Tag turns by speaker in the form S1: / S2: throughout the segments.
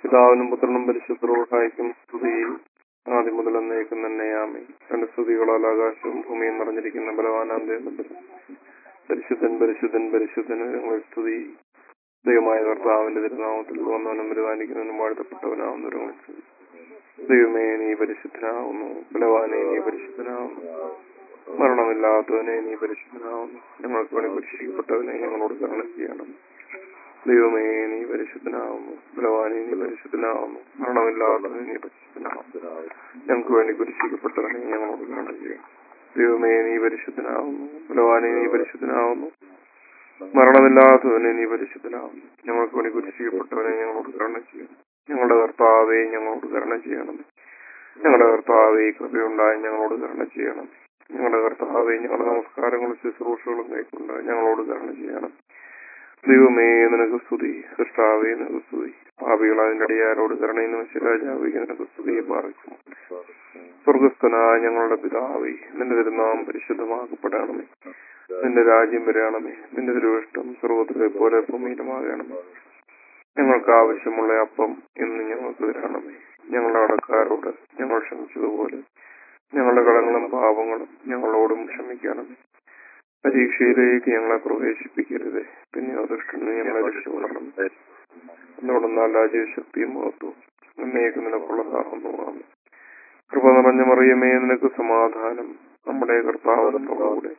S1: പിതാവിനും പുത്രനും പരിശുദ്ധ റൂഹായിക്കും സ്തുതി. ആദ്യം മുതൽ എന്നേക്കും തന്നെയാമേ. തന്റെ സ്തുതികളാൽ ആകാശവും ഭൂമിയും നിറഞ്ഞിരിക്കുന്ന ബലവാനാം ദൈവം പരിശുദ്ധൻ പരിശുദ്ധൻ പരിശുദ്ധന് ഞങ്ങൾ സ്തുതി. ദൈവമായ കർത്താവിന്റെ തിരുനാമത്തിൽ വന്നവനും പരിപാലിക്കുന്നവനും വാഴ്ത്തപ്പെട്ടവനാവുന്നവരും സ്തുതി. ദൈവമേ നീ പരിശുദ്ധനാവുന്നു, ബലവാനെ നീ പരിശുദ്ധനാവുന്നു, മരണമില്ലാത്തവനെ നീ പരിശുദ്ധനാവുന്നു, ഞങ്ങൾക്ക് വേണ്ടി പരീക്ഷിക്കപ്പെട്ടവനെ ഞങ്ങളോട് കരുണ ചെയ്യണം. ദൈവമേ നീ പരിശുദ്ധനാവുന്നു, ബലവാനെ നീ പരിശുദ്ധനാവുന്നു, മരണമില്ലാത്തവനെ നീ പരിശുദ്ധനാവുന്നു, ഞങ്ങൾക്ക് വേണ്ടി പരീക്ഷിക്കപ്പെട്ടവനെ ഞങ്ങളോട് കരുണ ചെയ്യണം. ദൈവമേ നീ പരിശുദ്ധനാവുന്നു, ബലവാനെ നീ പരിശുദ്ധനാവുന്നു, മരണമില്ലാത്തവനെ നീ പരിശുദ്ധനാവുന്നു, ഞങ്ങൾക്ക് വേണ്ടി പരീക്ഷിക്കപ്പെട്ടവനെ ഞങ്ങളോട് കരുണ ചെയ്യണം. ഞങ്ങളുടെ കർത്താവെ ഞങ്ങളോട് കരുണ ചെയ്യണം. ഞങ്ങളുടെ കർത്താവെ കൃപയുണ്ടായി ഞങ്ങളോട് കരുണ ചെയ്യണം. ഞങ്ങളുടെ കർത്താവെ ഞങ്ങളുടെ നമസ്കാരങ്ങളും ശുശ്രൂഷകളും കൈക്കൊണ്ട് ഞങ്ങളോട് കരുണ ചെയ്യണം. ദൈവമേ നിനക്ക് സ്തുതി, സൃഷ്ടാവേ നിനക്ക് സ്തുതി, പാപികളാതിന്റെ അടിയാരോട് കരുണയും രാജാവേ നിനക്ക് സ്തുതിയെ പാർക്കുന്നു. സ്വർഗസ്ഥനായ ഞങ്ങളുടെ പിതാവേ, നിന്റെ തിരുനാമം പരിശുദ്ധമാക്കപ്പെടണമേ. നിന്റെ രാജ്യം വരണമേ. നിന്റെ തിരുവിഷ്ടം സ്വർഗത്തിലെ പോലെ ഭൂമിയിലുമാകണമേ. ഞങ്ങൾക്ക് ആവശ്യമുള്ള അപ്പം ഇന്ന് ഞങ്ങൾക്ക് തരണമേ. ഞങ്ങളുടെ കടക്കാരോട് ഞങ്ങൾ ക്ഷമിച്ചതുപോലെ ഞങ്ങളുടെ കടങ്ങളും പാപങ്ങളും ഞങ്ങളോടും ക്ഷമിക്കണമേ. പരീക്ഷയിലേക്ക് ഞങ്ങളെ പ്രവേശിപ്പിക്കരുത്, പിന്നെ ദുഷ്ടന് ഞങ്ങളെ രക്ഷപ്പെടണം. എന്നോടൊന്നാൽ രാജ്യശക്തിയും മഹത്വവും എന്നേക്കും നിനക്കുള്ളതാകുന്നു. കൃപ നിറഞ്ഞ മറിയമേ നിനക്ക് സമാധാനം. നമ്മുടെ കർത്താവിനോടുകൂടെ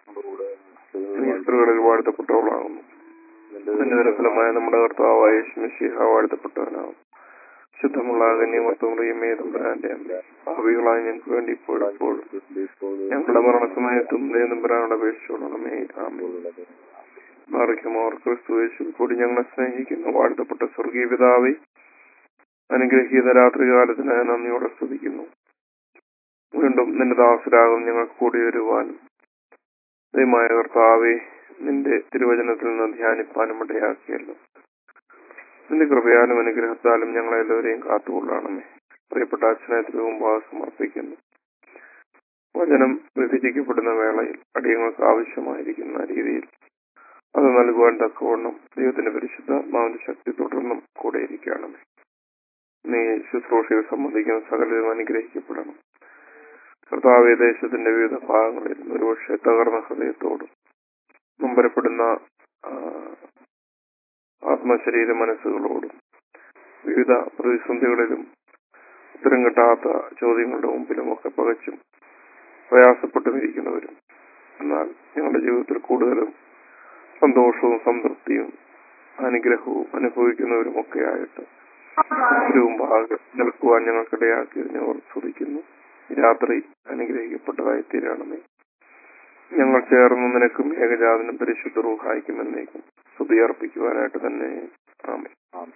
S1: നീ സ്ത്രീകളിൽ വാഴ്ത്തപ്പെട്ടവളാകുന്നു. നിന്റെ നിരഫലമായ നമ്മുടെ കർത്താവായ യേശുമിശിഹ വാഴ്ത്തപ്പെട്ടവനാകും. ശുദ്ധമുള്ള കന്യമറിയമേ തമ്പുരാന്റെ അമ്മേ, പാപികളായ ഞങ്ങൾക്ക് വേണ്ടി ഇപ്പോഴും ഞങ്ങളുടെ മരണസമയത്തും തമ്പുരാനോട് അപേക്ഷിച്ചോളണമേ. ആമേൻ. മറിക്കുമോർ ക്രിസ്തു യേശുവിൽ കൂടി ഞങ്ങളെ സ്നേഹിക്കുന്ന വാഴ്ത്തപ്പെട്ട സ്വർഗീയ പിതാവേ, അനുഗ്രഹീത രാത്രികാലത്തിന് നന്ദിയോടെ സ്തുതിക്കുന്നു. വീണ്ടും നിന്റെ ദാസരാകും ഞങ്ങൾക്ക് കൂടി വരുവാനും ദൈവമായ കർത്താവെ നിന്റെ തിരുവചനത്തിൽ നിന്ന് ധ്യാനിപ്പാനും ഇടയാക്കിയല്ലോ. നിന്റെ കൃപയാലും അനുഗ്രഹത്താലും ഞങ്ങളെല്ലാവരെയും കാത്തുകൊള്ളണമേ. പ്രിയപ്പെട്ട അച്ഛനെ തിരുമുമ്പാകെ സമർപ്പിക്കുന്നു. വചനം വിഭജിക്കപ്പെടുന്ന വേളയിൽ അടിയങ്ങൾക്ക് ആവശ്യമായിരിക്കുന്ന രീതിയിൽ അത് നൽകുവാൻ തക്കവണ്ണം ദൈവത്തിന്റെ പരിശുദ്ധാത്മാവിന്റെ ശക്തി തുടർന്നും കൂടെ ഇരിക്കണമേ. നീ ശുശ്രൂഷയിൽ സംബന്ധിക്കുന്ന സകലരും അനുഗ്രഹിക്കപ്പെടണം. കർത്താവേ, ദേശത്തിന്റെ വിവിധ ഭാഗങ്ങളിൽ ഒരുപക്ഷെ തകർന്ന ഹൃദയത്തോടും നൊമ്പരപ്പെടുന്ന ആത്മശരീര മനസ്സുകളോടും വിവിധ പ്രതിസന്ധികളിലും ഉത്തരം കിട്ടാത്ത ചോദ്യങ്ങളുടെ മുമ്പിലും ഒക്കെ പകച്ചും പ്രയാസപ്പെട്ടും ഇരിക്കുന്നവരും, എന്നാൽ ഞങ്ങളുടെ ജീവിതത്തിൽ കൂടുതലും സന്തോഷവും സംതൃപ്തിയും അനുഗ്രഹവും അനുഭവിക്കുന്നവരും ഒക്കെ ആയിട്ട് മുമ്പാകെ നിൽക്കുവാൻ ഞങ്ങൾക്കിടയാക്കിയത് ഞങ്ങൾ സ്തുതിക്കുന്നു. രാത്രി അനുഗ്രഹിക്കപ്പെട്ടതായി തീരണമേ. ഞങ്ങൾ ചേർന്ന് നിനക്കും ഏകജാതനും പരിശുദ്ധ റൂഹായിക്കും എന്നേക്കും സ്തുതി അർപ്പിക്കുവാനായിട്ട് തന്നെ. ആമേൻ.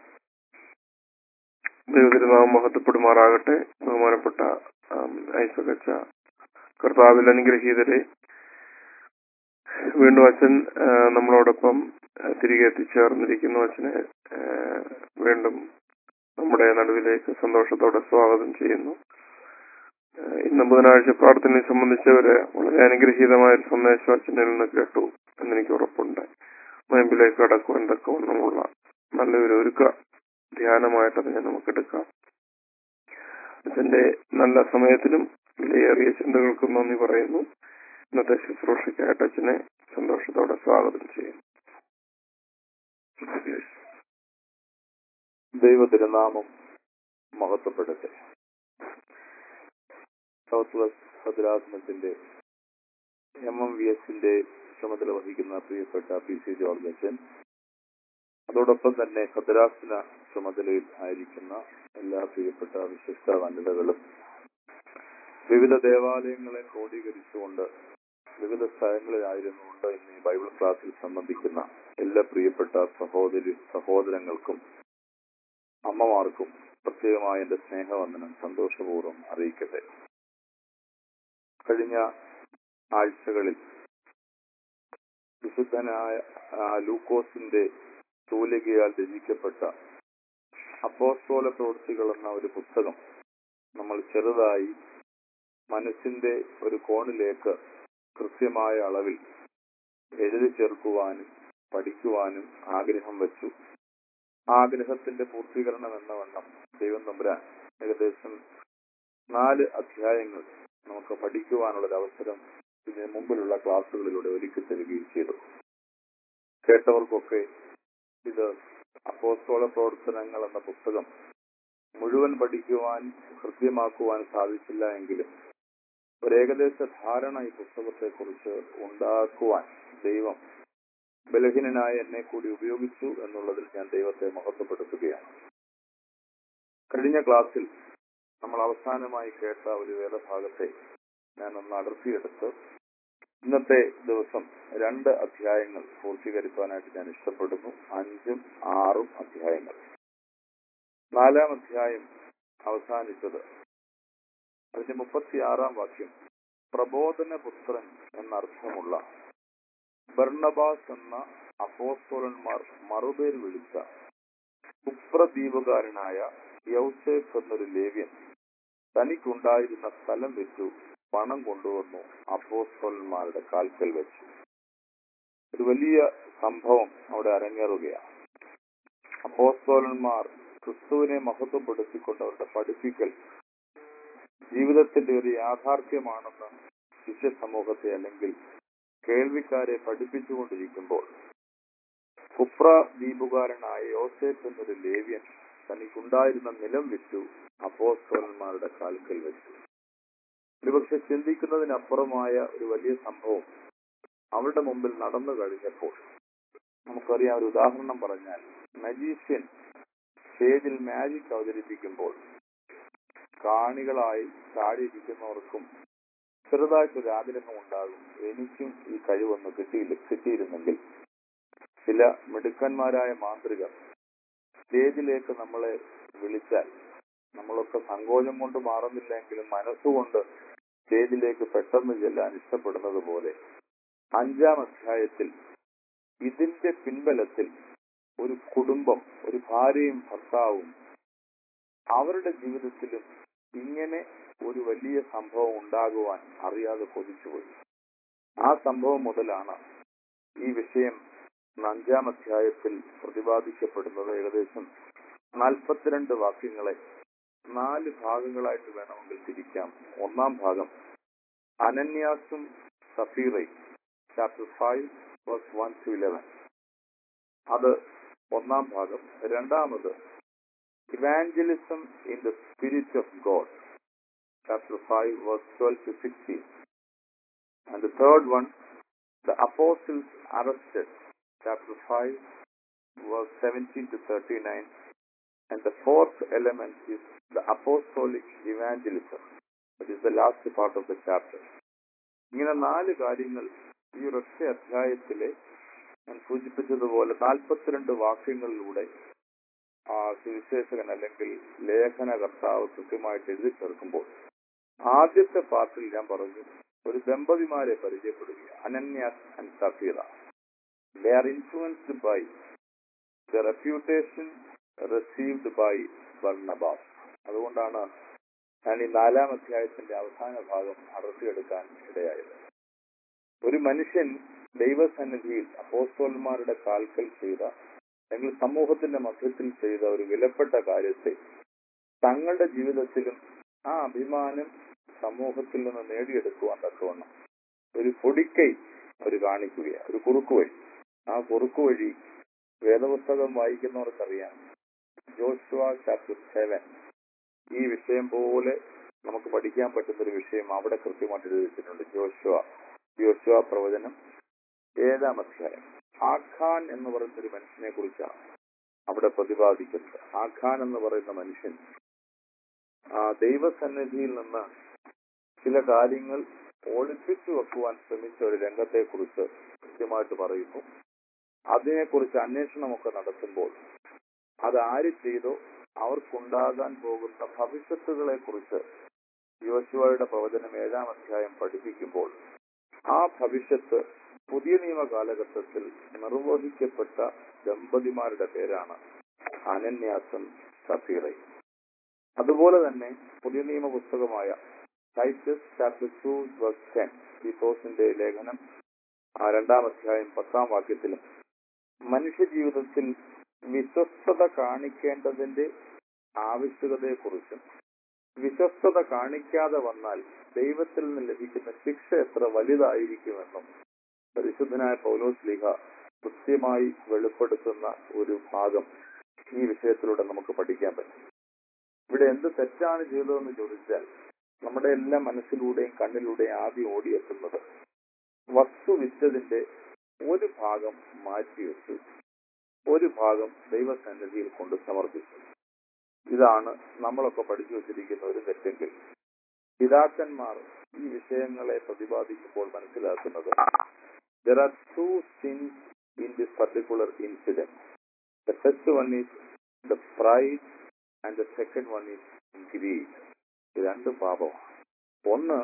S1: ദൈവതിരുനാമം മഹത്വപ്പെടുമാറാകട്ടെ. ബഹുമാനപ്പെട്ട ഐസകച്ച, കർത്താവിൽ അനുഗ്രഹീതരെ, വീണ്ടും അച്ഛൻ നമ്മളോടൊപ്പം തിരികെ എത്തിച്ചേർന്നിരിക്കുന്നു. അച്ഛനെ വീണ്ടും നമ്മുടെ നടുവിലേക്ക് സന്തോഷത്തോടെ സ്വാഗതം ചെയ്യുന്നു. ഇന്ന് ബുധനാഴ്ച പ്രാർത്ഥനയെ സംബന്ധിച്ചവര് വളരെ അനുഗ്രഹീതമായ ഒരു സന്ദേശം അച്ഛനിൽ നിന്ന് കേട്ടു എന്നെനിക്ക് ഉറപ്പുണ്ട്. മുൻപിലേക്ക് കടക്കുവാൻ തക്കവണ്ണമുള്ള നല്ലൊരു ധ്യാനമായിട്ട് അതിനെ നമുക്ക് എടുക്കാം. അച്ഛന്റെ നല്ല സമയത്തിനും വിലയേറിയ ചിന്തകൾക്കും നന്ദി പറയുന്നു. ഇന്നത്തെ ശുശ്രൂഷയ്ക്കായിട്ട് അച്ഛനെ സന്തോഷത്തോടെ സ്വാഗതം ചെയ്യുന്നു.
S2: ദൈവ തിരുനാമം മഹത്വപ്പെടട്ടെ. സൗത്ത് വെസ്റ്റ് ഭദ്രാസനത്തിന്റെ MMVS ചുമതല വഹിക്കുന്ന പ്രിയപ്പെട്ട PC ജോർജ് അച്ഛൻ, അതോടൊപ്പം തന്നെ ഭദ്രാസന ചുമതലയിൽ ആയിരിക്കുന്ന എല്ലാ പ്രിയപ്പെട്ട വിശിഷ്ട വനിതകളും, വിവിധ ദേവാലയങ്ങളെ ക്രോഡീകരിച്ചുകൊണ്ട് വിവിധ സ്ഥലങ്ങളിലായിരുന്നുകൊണ്ട് ഇന്ന് ഈ ബൈബിൾ ക്ലാസ്സിൽ സംബന്ധിക്കുന്ന എല്ലാ പ്രിയപ്പെട്ട സഹോദരങ്ങൾക്കും അമ്മമാർക്കും പ്രത്യേകമായ എന്റെ സ്നേഹവന്ദനം സന്തോഷപൂർവ്വം അറിയിക്കട്ടെ. കഴിഞ്ഞ ആഴ്ചകളിൽ വിശുദ്ധനായ ലൂക്കോസിന്റെ തൂലികയാൽ രചിക്കപ്പെട്ട അപ്പോസ്തല പ്രവൃത്തികൾ എന്ന ഒരു പുസ്തകം നമ്മൾ ചെറുതായി മനസ്സിന്റെ ഒരു കോണിലേക്ക് കൃത്യമായ അളവിൽ എഴുതി ചേർക്കുവാനും പഠിക്കുവാനും ആഗ്രഹം വച്ചു. ആഗ്രഹത്തിന്റെ പൂർത്തീകരണം എന്ന വണ്ണം ദൈവം തമ്പുരാൻ ഏകദേശം 4 അധ്യായങ്ങൾ നമുക്ക് പഠിക്കുവാനുള്ളൊരു അവസരം ഇതിന് മുമ്പിലുള്ള ക്ലാസ്സുകളിലൂടെ ഒരുക്കി തരികയും ചെയ്തു. കേട്ടവർക്കൊക്കെ ഇത് അപ്പോസ്തല പ്രവർത്തനങ്ങൾ എന്ന പുസ്തകം മുഴുവൻ പഠിക്കുവാൻ ഹൃദ്യമാക്കുവാൻ സാധിച്ചില്ല എങ്കിലും ഒരു ഏകദേശ ധാരണ ഈ പുസ്തകത്തെക്കുറിച്ച് ഉണ്ടാക്കുവാൻ ദൈവം ബലഹീനനായ എന്നെ കൂടി ഉപയോഗിച്ചു എന്നുള്ളതിൽ ഞാൻ ദൈവത്തെ മഹത്വപ്പെടുത്തുകയാണ്. കഴിഞ്ഞ ക്ലാസ്സിൽ നമ്മൾ അവസാനമായി കേട്ട ഒരു വേദഭാഗത്തെ ഞാൻ ഒന്ന് അടർത്തിയെടുത്ത് ഇന്നത്തെ ദിവസം 2 അധ്യായങ്ങൾ പൂർത്തീകരിക്കാനായിട്ട് ഞാൻ ഇഷ്ടപ്പെടുന്നു. 5ഉം 6ഉം അധ്യായങ്ങൾ. 4-ാം അധ്യായം അവസാനിച്ചത് അതിന്റെ 36-ാം വാക്യം പ്രബോധനപുത്രൻ എന്നർത്ഥമുള്ള ബർണ്ണബാസ് എന്ന അപ്പോസ്തലന്മാർ മറുപേര് വിളിച്ച കുപ്രദ്വീപുകാരനായ യൗസേഫ് എന്നൊരു ലേവ്യൻ തനിക്കുണ്ടായിരുന്ന സ്ഥലം വെച്ചു പണം കൊണ്ടുവന്നു അപ്പോസ്തലന്മാരുടെ കാൽക്കൽ വെച്ചു. ഒരു വലിയ സംഭവം അവിടെ അരങ്ങേറുകയാണ്. അപ്പോസ്തലന്മാർ ക്രിസ്തുവിനെ മഹത്വപ്പെടുത്തിക്കൊണ്ട് അവരുടെ പഠിപ്പിക്കൽ ജീവിതത്തിന്റെ ഒരു യാഥാർത്ഥ്യമാണെന്ന് ശിഷ്യ സമൂഹത്തെ അല്ലെങ്കിൽ കേൾവിക്കാരെ പഠിപ്പിച്ചുകൊണ്ടിരിക്കുമ്പോൾ കുപ്ര ദ്വീപുകാരനായ യോസേഫ് എന്നൊരു ലേവ്യൻ തനിക്കുണ്ടായിരുന്ന നിലം വിറ്റു അപ്പോസ്തലന്മാരുടെ കാൽക്കൽ വെച്ചു. ഒരുപക്ഷെ ചിന്തിക്കുന്നതിനപ്പുറമായ ഒരു വലിയ സംഭവം അവരുടെ മുമ്പിൽ നടന്നു കഴിഞ്ഞപ്പോൾ നമുക്കറിയാം. ഒരു ഉദാഹരണം പറഞ്ഞാൽ, മജീഷ്യൻ സ്റ്റേജിൽ മാജിക് അവതരിപ്പിക്കുമ്പോൾ കാണികളായി ചാടിയിരിക്കുന്നവർക്കും ചെറുതായിട്ടൊരു ആഗ്രഹം ഉണ്ടാകും, എനിക്കും ഈ കഴിവൊന്ന് കിട്ടിയിരുന്നെങ്കിൽ. ചില മിടുക്കന്മാരായ മാന്ത്രികർ സ്റ്റേജിലേക്ക് നമ്മളെ വിളിച്ചാൽ നമ്മളൊക്കെ സങ്കോചം കൊണ്ട് മാറുന്നില്ലെങ്കിലും മനസ്സുകൊണ്ട് സ്റ്റേജിലേക്ക് പെട്ടെന്ന് ചെല്ലാൻ ഇഷ്ടപ്പെടുന്നത് പോലെ 5-ാം അധ്യായത്തിൽ ഇതിന്റെ പിൻബലത്തിൽ ഒരു കുടുംബം, ഒരു ഭാര്യയും ഭർത്താവും അവരുടെ ജീവിതത്തിലും ഇങ്ങനെ ഒരു വലിയ സംഭവം ഉണ്ടാകുവാൻ അറിയാതെ കൊതിച്ചുപോയി. ആ സംഭവം മുതലാണ് ഈ വിഷയം 5-ാം അധ്യായത്തിൽ പ്രതിപാദിക്കപ്പെടുന്നത്. ഏകദേശം 42 വാക്യങ്ങളെ 4 ഭാഗങ്ങളായിട്ട് വേണമെങ്കിൽ തിരിക്കാം. 1-ാം ഭാഗം അനന്യാസും സഫീറയും, ചാപ്റ്റർ 5 verse 1 to 11. അത് 1-ാം ഭാഗം. രണ്ടാമത് evangelism in the spirit of God, chapter 5 verse 12 to 16. And the third one, the apostles arrested, chapter 5 verse 17 to 39. And the fourth element is the apostolic evangelism, which is the last part of the chapter. ഇങ്ങനെ 4 കാര്യങ്ങൾ ഈ ഒരൊറ്റ അധ്യായത്തിലെ ഞാൻ സൂചിപ്പിച്ചതുപോലെ 42 വാക്യങ്ങളിലൂടെ സുവിശേഷകൻ അല്ലെങ്കിൽ ലേഖനകർത്താവ് കൃത്യമായിട്ട് എഴുതി ചേർക്കുമ്പോൾ ആദ്യത്തെ പാർട്ടിൽ ഞാൻ പറഞ്ഞു ഒരു ദമ്പതിമാരെ പരിചയപ്പെടുക, Ananias and Sapphira. They are influenced by the reputation received by Barnabas. അതുകൊണ്ടാണ് ഞാൻ ഈ 4-ാം അധ്യായത്തിന്റെ അവസാന ഭാഗം അടർത്തിയെടുക്കാൻ ഇടയായത്. ഒരു മനുഷ്യൻ ദൈവസന്നിധിയിൽ അപ്പോസ്തലന്മാരുടെ കാൽക്കൽ ചെയ്ത അല്ലെങ്കിൽ സമൂഹത്തിന്റെ മധ്യത്തിൽ ചെയ്ത ഒരു വിലപ്പെട്ട കാര്യത്തെ തങ്ങളുടെ ജീവിതത്തിലും ആ അഭിമാനം സമൂഹത്തിൽ നിന്ന് നേടിയെടുക്കുവാൻ തക്കവണ്ണം ഒരു പൊടിക്കൈ അവർ കാണിക്കുകയാണ്, ഒരു കുറുക്കുവഴി. ആ കുറുക്കുവഴി വേദപുസ്തകം വായിക്കുന്നവർക്കറിയാം. ജോഷുവ ചാപ്റ്റർ 7 ഈ വിഷയം പോലെ നമുക്ക് പഠിക്കാൻ പറ്റുന്നൊരു വിഷയം അവിടെ കൃത്യമായിട്ട് എഴുതിയിട്ടുണ്ട്. യോശുവ പ്രവചനം 7-ാം അധ്യായം. ആഖാൻ എന്ന് പറയുന്ന ഒരു മനുഷ്യനെ കുറിച്ചാണ് അവിടെ പ്രതിപാദിക്കുന്നത്. ആഖാൻ എന്ന് പറയുന്ന മനുഷ്യൻ ദൈവസന്നിധിയിൽ നിന്ന് ചില കാര്യങ്ങൾ ഒളിപ്പിച്ചു വെക്കുവാൻ ശ്രമിച്ച ഒരു രംഗത്തെ കുറിച്ച് കൃത്യമായിട്ട് പറയുന്നു. അതിനെക്കുറിച്ച് അന്വേഷണമൊക്കെ നടത്തുമ്പോൾ അത് ആര് ചെയ്തോ അവർക്കുണ്ടാകാൻ പോകുന്ന ഭവിഷ്യത്തുകളെ കുറിച്ച് യോശുവയുടെ പ്രവചനം 7-ാം അധ്യായം പഠിപ്പിക്കുമ്പോൾ ആ ഭവിഷ്യത്ത് പുതിയ നിയമ കാലഘട്ടത്തിൽ നിർവഹിക്കപ്പെട്ട ദമ്പതിമാരുടെ പേരാണ് അനന്യാസും സഫീറയും. അതുപോലെ തന്നെ പുതിയ നിയമ പുസ്തകമായ ടൈറ്റസ് ചാപ്റ്റർ 2 verse 10 തീത്തോസിന്റെ ലേഖനം 2-ാം അധ്യായം 10-ാം വാക്യത്തിലും മനുഷ്യ ജീവിതത്തിൽ വിശ്വസ്തത കാണിക്കേണ്ടതിന്റെ ആവശ്യകതയെക്കുറിച്ചും വിശ്വസ്തത കാണിക്കാതെ വന്നാൽ ദൈവത്തിൽ നിന്ന് ലഭിക്കുന്ന ശിക്ഷ എത്ര വലുതായിരിക്കുമെന്നും പരിശുദ്ധനായ പൗലോസ് ശ്ലീഹ കൃത്യമായി വെളിപ്പെടുത്തുന്ന ഒരു ഭാഗം ഈ വിഷയത്തിലൂടെ നമുക്ക് പഠിക്കാൻ പറ്റും. ഇവിടെ എന്ത് തെറ്റാണ് ചെയ്തതെന്ന് ചോദിച്ചാൽ നമ്മുടെ എല്ലാ മനസ്സിലൂടെയും കണ്ണിലൂടെയും ആദ്യം ഓടിയെത്തുന്നത് വസ്തു വിറ്റതിന്റെ ഒരു ഭാഗം മാറ്റിവെച്ചു, ഒരു ഭാഗം ദൈവസന്നിധിയിൽ കൊണ്ട് സമർപ്പിച്ചു. ഇതാണ് നമ്മളൊക്കെ പഠിച്ചു വച്ചിരിക്കുന്ന ഒരു തെറ്റെങ്കിൽ പിതാക്കന്മാർ ഈ വിഷയങ്ങളെ പ്രതിപാദിക്കുമ്പോൾ മനസ്സിലാക്കുന്നത് there are two sins in this particular incident. The first one is the pride and the second one is greed. രണ്ട് പാപമാണ്. ഒന്ന്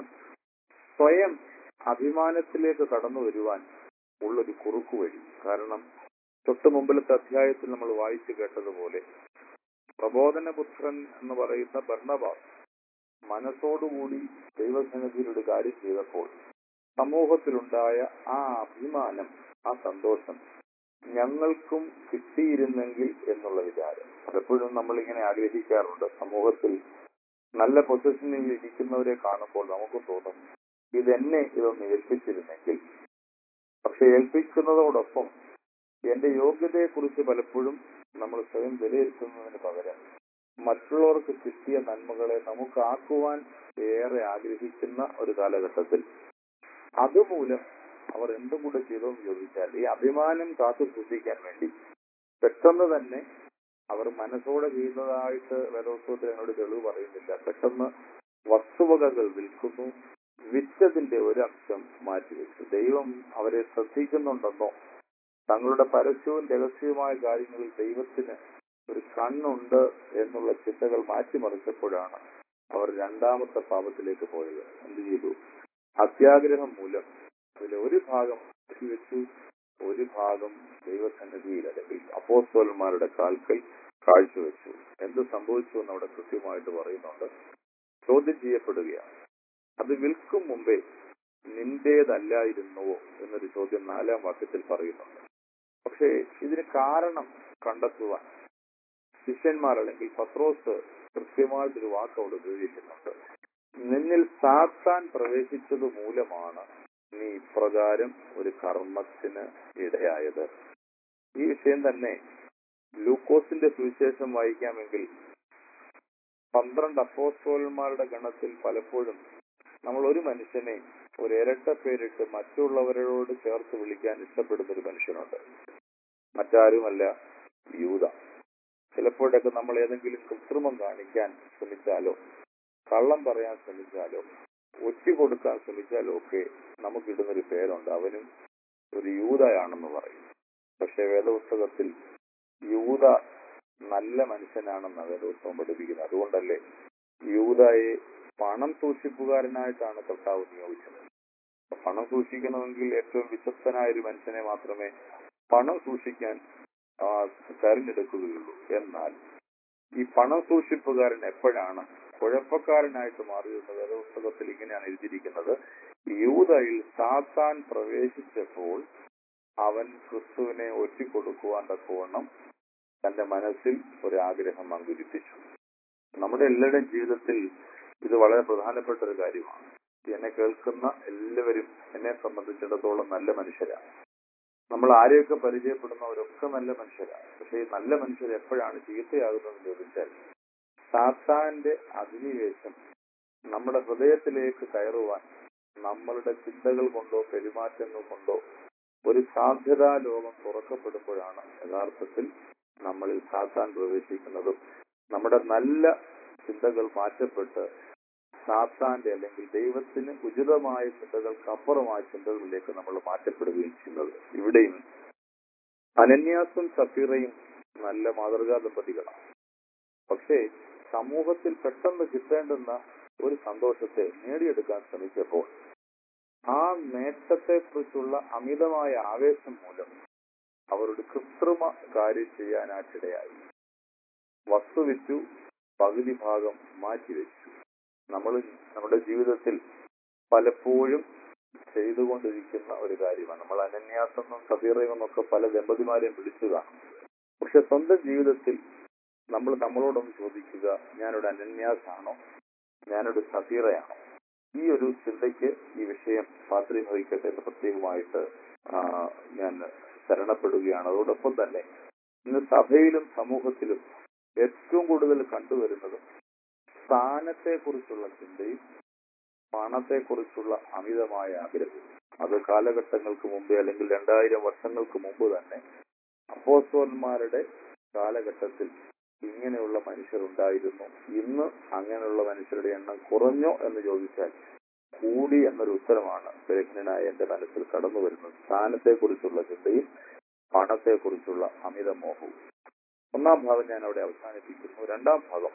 S2: സ്വയം അഭിമാനത്തിലേക്ക് കടന്നു വരുവാൻ ഉള്ളൊരു കുറുക്കു വഴി. കാരണം തൊട്ടു മുമ്പിലത്തെ അധ്യായത്തിൽ നമ്മൾ വായിച്ചു കേട്ടതുപോലെ പ്രബോധനപുത്രൻ എന്ന് പറയുന്ന ബർണ്ണബാസ് മനസ്സോടുകൂടി ദൈവസന്നിധിയിൽ ഒരു കാര്യം ചെയ്തപ്പോൾ സമൂഹത്തിലുണ്ടായ ആ അഭിമാനം, ആ സന്തോഷം ഞങ്ങൾക്കും കിട്ടിയിരുന്നെങ്കിൽ എന്നുള്ള വിചാരം. പലപ്പോഴും നമ്മളിങ്ങനെ ആഗ്രഹിക്കാറുണ്ട്. സമൂഹത്തിൽ നല്ല പൊസിഷനിൽ ഇരിക്കുന്നവരെ കാണുമ്പോൾ നമുക്ക് തോന്നും ഇതൊന്ന് ഏൽപ്പിച്ചിരുന്നെങ്കിൽ. പക്ഷെ ഏൽപ്പിക്കുന്നതോടൊപ്പം എന്റെ യോഗ്യതയെക്കുറിച്ച് പലപ്പോഴും നമ്മൾ സ്വയം വിലയിരുത്തുന്നതിന് പകരം മറ്റുള്ളവർക്ക് കിട്ടിയ നന്മകളെ നമുക്കാക്കുവാൻ ഏറെ ആഗ്രഹിക്കുന്ന ഒരു കാലഘട്ടത്തിൽ അതുമൂലം അവർ എന്തും കൂടെ ചെയ്തോന്ന് ചോദിച്ചാൽ ഈ അഭിമാനം കാത്തു സൂക്ഷിക്കാൻ വേണ്ടി പെട്ടെന്ന് തന്നെ അവർ മനസ്സോടെ ചെയ്യുന്നതായിട്ട് വേദോത്സവത്തിൽ എന്നോട് തെളിവ് പറയുന്നില്ല. പെട്ടെന്ന് വസ്തുവകകൾ വിൽക്കുന്നു, വിറ്റതിന്റെ ഒരംശം മാറ്റിവെച്ചു. ദൈവം അവരെ ശ്രദ്ധിക്കുന്നുണ്ടെന്നോ തങ്ങളുടെ പരസ്യവും രഹസ്യവുമായ കാര്യങ്ങളിൽ ദൈവത്തിന് ഒരു കണ്ണുണ്ട് എന്നുള്ള ചിന്തകൾ മാറ്റിമറിച്ചപ്പോഴാണ് അവർ രണ്ടാമത്തെ പാപത്തിലേക്ക് പോയത്. എന്ത് ചെയ്തു? അത്യാഗ്രഹം മൂലം അതിലെ ഒരു ഭാഗം മാറ്റിവെച്ചു, ഒരു ഭാഗം ദൈവസന്നിധിയിൽ അല്ലെങ്കിൽ അപ്പോസ്തലന്മാരുടെ കാൽക്കൽ കാഴ്ചവെച്ചു. എന്ത് സംഭവിച്ചു എന്ന് അവിടെ കൃത്യമായിട്ട് പറയുന്നുണ്ട്. ചോദ്യം ചെയ്യപ്പെടുകയാണ്. അത് വിൽക്കും മുമ്പേ നിന്റേതല്ലായിരുന്നുവോ എന്നൊരു ചോദ്യം 4-ാം വാക്യത്തിൽ പറയുന്നുണ്ട്. പക്ഷേ ഇതിന് കാരണം കണ്ടെത്തുവാൻ ശിഷ്യന്മാർ അല്ലെങ്കിൽ പത്രോസ് കൃത്യമായിട്ടൊരു വാക്ക് അവിടെ ഉപയോഗിക്കുന്നുണ്ട്. നിന്നിൽ സാത്താൻ പ്രവേശിച്ചത് മൂലമാണ് നീ ഇപ്രകാരം ഒരു കർമ്മത്തിന് ഇടയായത്. ഈ വിഷയം തന്നെ ലൂക്കോസിന്റെ സുവിശേഷം വായിക്കാമെങ്കിൽ 12 അപ്പോസ്തലന്മാരുടെ ഗണത്തിൽ പലപ്പോഴും നമ്മൾ ഒരു മനുഷ്യനെ ഒരു ഇരട്ട പേരിട്ട് മറ്റുള്ളവരോട് ചേർത്ത് വിളിക്കാൻ ഇഷ്ടപ്പെടുന്ന ഒരു മനുഷ്യനുണ്ട്. മറ്റാരുമല്ല, യൂദ. ചിലപ്പോഴൊക്കെ നമ്മൾ ഏതെങ്കിലും കൃത്രിമം കാണിക്കാൻ ശ്രമിച്ചാലോ, കള്ളം പറയാൻ ശ്രമിച്ചാലോ, ഒറ്റ കൊടുക്കാൻ ശ്രമിച്ചാലോ ഒക്കെ നമുക്കിടുന്നൊരു പേരുണ്ട്, അവനും ഒരു യൂദയാണെന്ന് പറയും. പക്ഷെ വേദപുസ്തകത്തിൽ യൂദ നല്ല മനുഷ്യനാണെന്ന് വേദപുസ്തകം പഠിപ്പിക്കുന്നത്. അതുകൊണ്ടല്ലേ യൂദയെ പണം സൂക്ഷിപ്പുകാരനായിട്ടാണ് കർത്താവ് നിയോഗിച്ചത്. പണം സൂക്ഷിക്കണമെങ്കിൽ ഏറ്റവും വിശ്വസ്തനായ ഒരു മനുഷ്യനെ മാത്രമേ പണം സൂക്ഷിക്കാൻ തെരഞ്ഞെടുക്കുകയുള്ളൂ. എന്നാൽ ഈ പണം സൂക്ഷിപ്പുകാരൻ എപ്പോഴാണ് കുഴപ്പക്കാരനായിട്ട് മാറിയത്? വേദപുസ്തകത്തിൽ ഇങ്ങനെയാണ് എഴുതിയിരിക്കുന്നത്. യൂദയിൽ സാത്താൻ പ്രവേശിച്ചപ്പോൾ അവൻ ക്രിസ്തുവിനെ ഒറ്റിക്കൊടുക്കുവാൻ തക്കവണ്ണം തന്റെ മനസ്സിൽ ഒരാഗ്രഹം അങ്കുരിപ്പിച്ചു. നമ്മുടെ എല്ലാവരുടെയും ജീവിതത്തിൽ ഇത് വളരെ പ്രധാനപ്പെട്ട ഒരു കാര്യമാണ്. എന്നെ കേൾക്കുന്ന എല്ലാവരും എന്നെ സംബന്ധിച്ചിടത്തോളം നല്ല മനുഷ്യരാണ്. നമ്മൾ ആരെയൊക്കെ പരിചയപ്പെടുന്നവരൊക്കെ നല്ല മനുഷ്യരാണ്. പക്ഷെ ഈ നല്ല മനുഷ്യർ എപ്പോഴാണ് ചീത്തയാകുന്നതെന്ന് ചോദിച്ചാൽ സാത്താന്റെ അധിനിവേശം നമ്മുടെ ഹൃദയത്തിലേക്ക് കയറുവാൻ നമ്മളുടെ ചിന്തകൾ കൊണ്ടോ പെരുമാറ്റങ്ങൾ കൊണ്ടോ ഒരു സാധ്യതാ ലോകം തുറക്കപ്പെടുമ്പോഴാണ് യഥാർത്ഥത്തിൽ നമ്മളിൽ സാത്താൻ പ്രവേശിക്കുന്നതും നമ്മുടെ നല്ല ചിന്തകൾ മാറ്റപ്പെട്ട് സാത്താന്റെ അല്ലെങ്കിൽ ദൈവത്തിന് ഉചിതമായ ചിന്തകൾക്കപ്പുറമായ ചിന്തകളിലേക്ക് നമ്മൾ മാറ്റപ്പെടുകയും ചെയ്യുന്നത്. ഇവിടെയും അനന്യാസും സഫീറയും നല്ല മാതൃകാ ദമ്പതികളാണ്. പക്ഷേ സമൂഹത്തിൽ പെട്ടെന്ന് കിട്ടേണ്ടുന്ന ഒരു സന്തോഷത്തെ നേടിയെടുക്കാൻ ശ്രമിച്ചപ്പോൾ ആ നേട്ടത്തെക്കുറിച്ചുള്ള അമിതമായ ആവേശം മൂലം അവരുടെ കൃത്രിമ കാര്യം ചെയ്യാനായിട്ടിടയായി. വസ്തു വിറ്റു, പകുതി ഭാഗം മാറ്റിവെച്ചു. നമ്മൾ നമ്മുടെ ജീവിതത്തിൽ പലപ്പോഴും ചെയ്തുകൊണ്ടിരിക്കുന്ന ഒരു കാര്യമാണ്. നമ്മൾ അനന്യാസെന്നും സഫീറയും എന്നൊക്കെ പല ദമ്പതിമാരെയും വിളിച്ചു കാണും. പക്ഷെ സ്വന്തം ജീവിതത്തിൽ നമ്മൾ നമ്മളോടൊന്ന് ചോദിക്കുക, ഞാനൊരു അനന്യാസാണോ, ഞാനൊരു സഫീറയാണോ? ഈ ഒരു ചിന്തയ്ക്ക് ഈ വിഷയം പാത്രി വഹിക്കട്ടെ എന്ന് പ്രത്യേകമായിട്ട് ഞാൻ ശരണപ്പെടുകയാണ്. അതോടൊപ്പം തന്നെ ഇന്ന് സഭയിലും സമൂഹത്തിലും ഏറ്റവും കൂടുതൽ കണ്ടുവരുന്നത് സ്ഥാനത്തെക്കുറിച്ചുള്ള ചിന്തയും പണത്തെക്കുറിച്ചുള്ള അമിതമായ ആഗ്രഹവും. അത് കാലഘട്ടങ്ങൾക്ക് മുമ്പേ അല്ലെങ്കിൽ 2000 വർഷങ്ങൾക്ക് മുമ്പ് തന്നെ അപ്പോസ്തലന്മാരുടെ കാലഘട്ടത്തിൽ ഇങ്ങനെയുള്ള മനുഷ്യരുണ്ടായിരുന്നു. ഇന്ന് അങ്ങനെയുള്ള മനുഷ്യരുടെ എണ്ണം കുറഞ്ഞോ എന്ന് ചോദിച്ചാൽ കൂടി എന്നൊരു ഉത്തരമാണ് ബലഹീനനായ എന്റെ മനസ്സിൽ കടന്നു വരുന്നത്. സ്ഥാനത്തെക്കുറിച്ചുള്ള ചിന്തയും പണത്തെക്കുറിച്ചുള്ള അമിത മോഹവും. ഒന്നാം ഭാഗം ഞാൻ അവിടെ അവസാനിപ്പിക്കുന്നു. രണ്ടാം ഭാഗം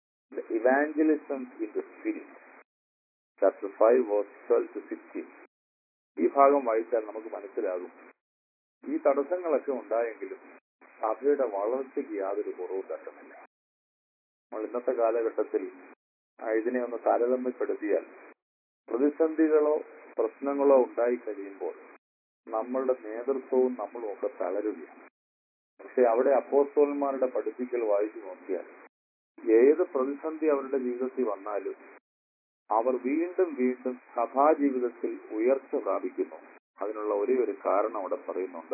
S2: evangelism in the spirit, chapter 5 verse 12 to 16. ഈ ഭാഗം വായിച്ചാൽ നമുക്ക് മനസ്സിലാകും ഈ തടസ്സങ്ങളൊക്കെ ഉണ്ടായെങ്കിലും സഭയുടെ വളർച്ചയ്ക്ക് യാതൊരു കുറവും തട്ടുന്നില്ല. നമ്മൾ ഇന്നത്തെ കാലഘട്ടത്തിൽ ഇതിനെ ഒന്ന് താരതമ്യപ്പെടുത്തിയാൽ പ്രതിസന്ധികളോ പ്രശ്നങ്ങളോ ഉണ്ടായി കഴിയുമ്പോൾ നമ്മളുടെ നേതൃത്വവും നമ്മളും ഒക്കെ തളരുകയാണ്. പക്ഷെ അവിടെ അപ്പോസ്തലന്മാരുടെ പഠിപ്പിക്കൽ വായിച്ചു നോക്കിയാൽ ഏത് പ്രതിസന്ധി അവരുടെ ജീവിതത്തിൽ വന്നാലും അവർ വീണ്ടും വീണ്ടും സഭാജീവിതത്തിൽ ഉയർച്ച പ്രാപിക്കുന്നു. അതിനുള്ള ഒരേ ഒരു കാരണം അവിടെ പറയുന്നുണ്ട്: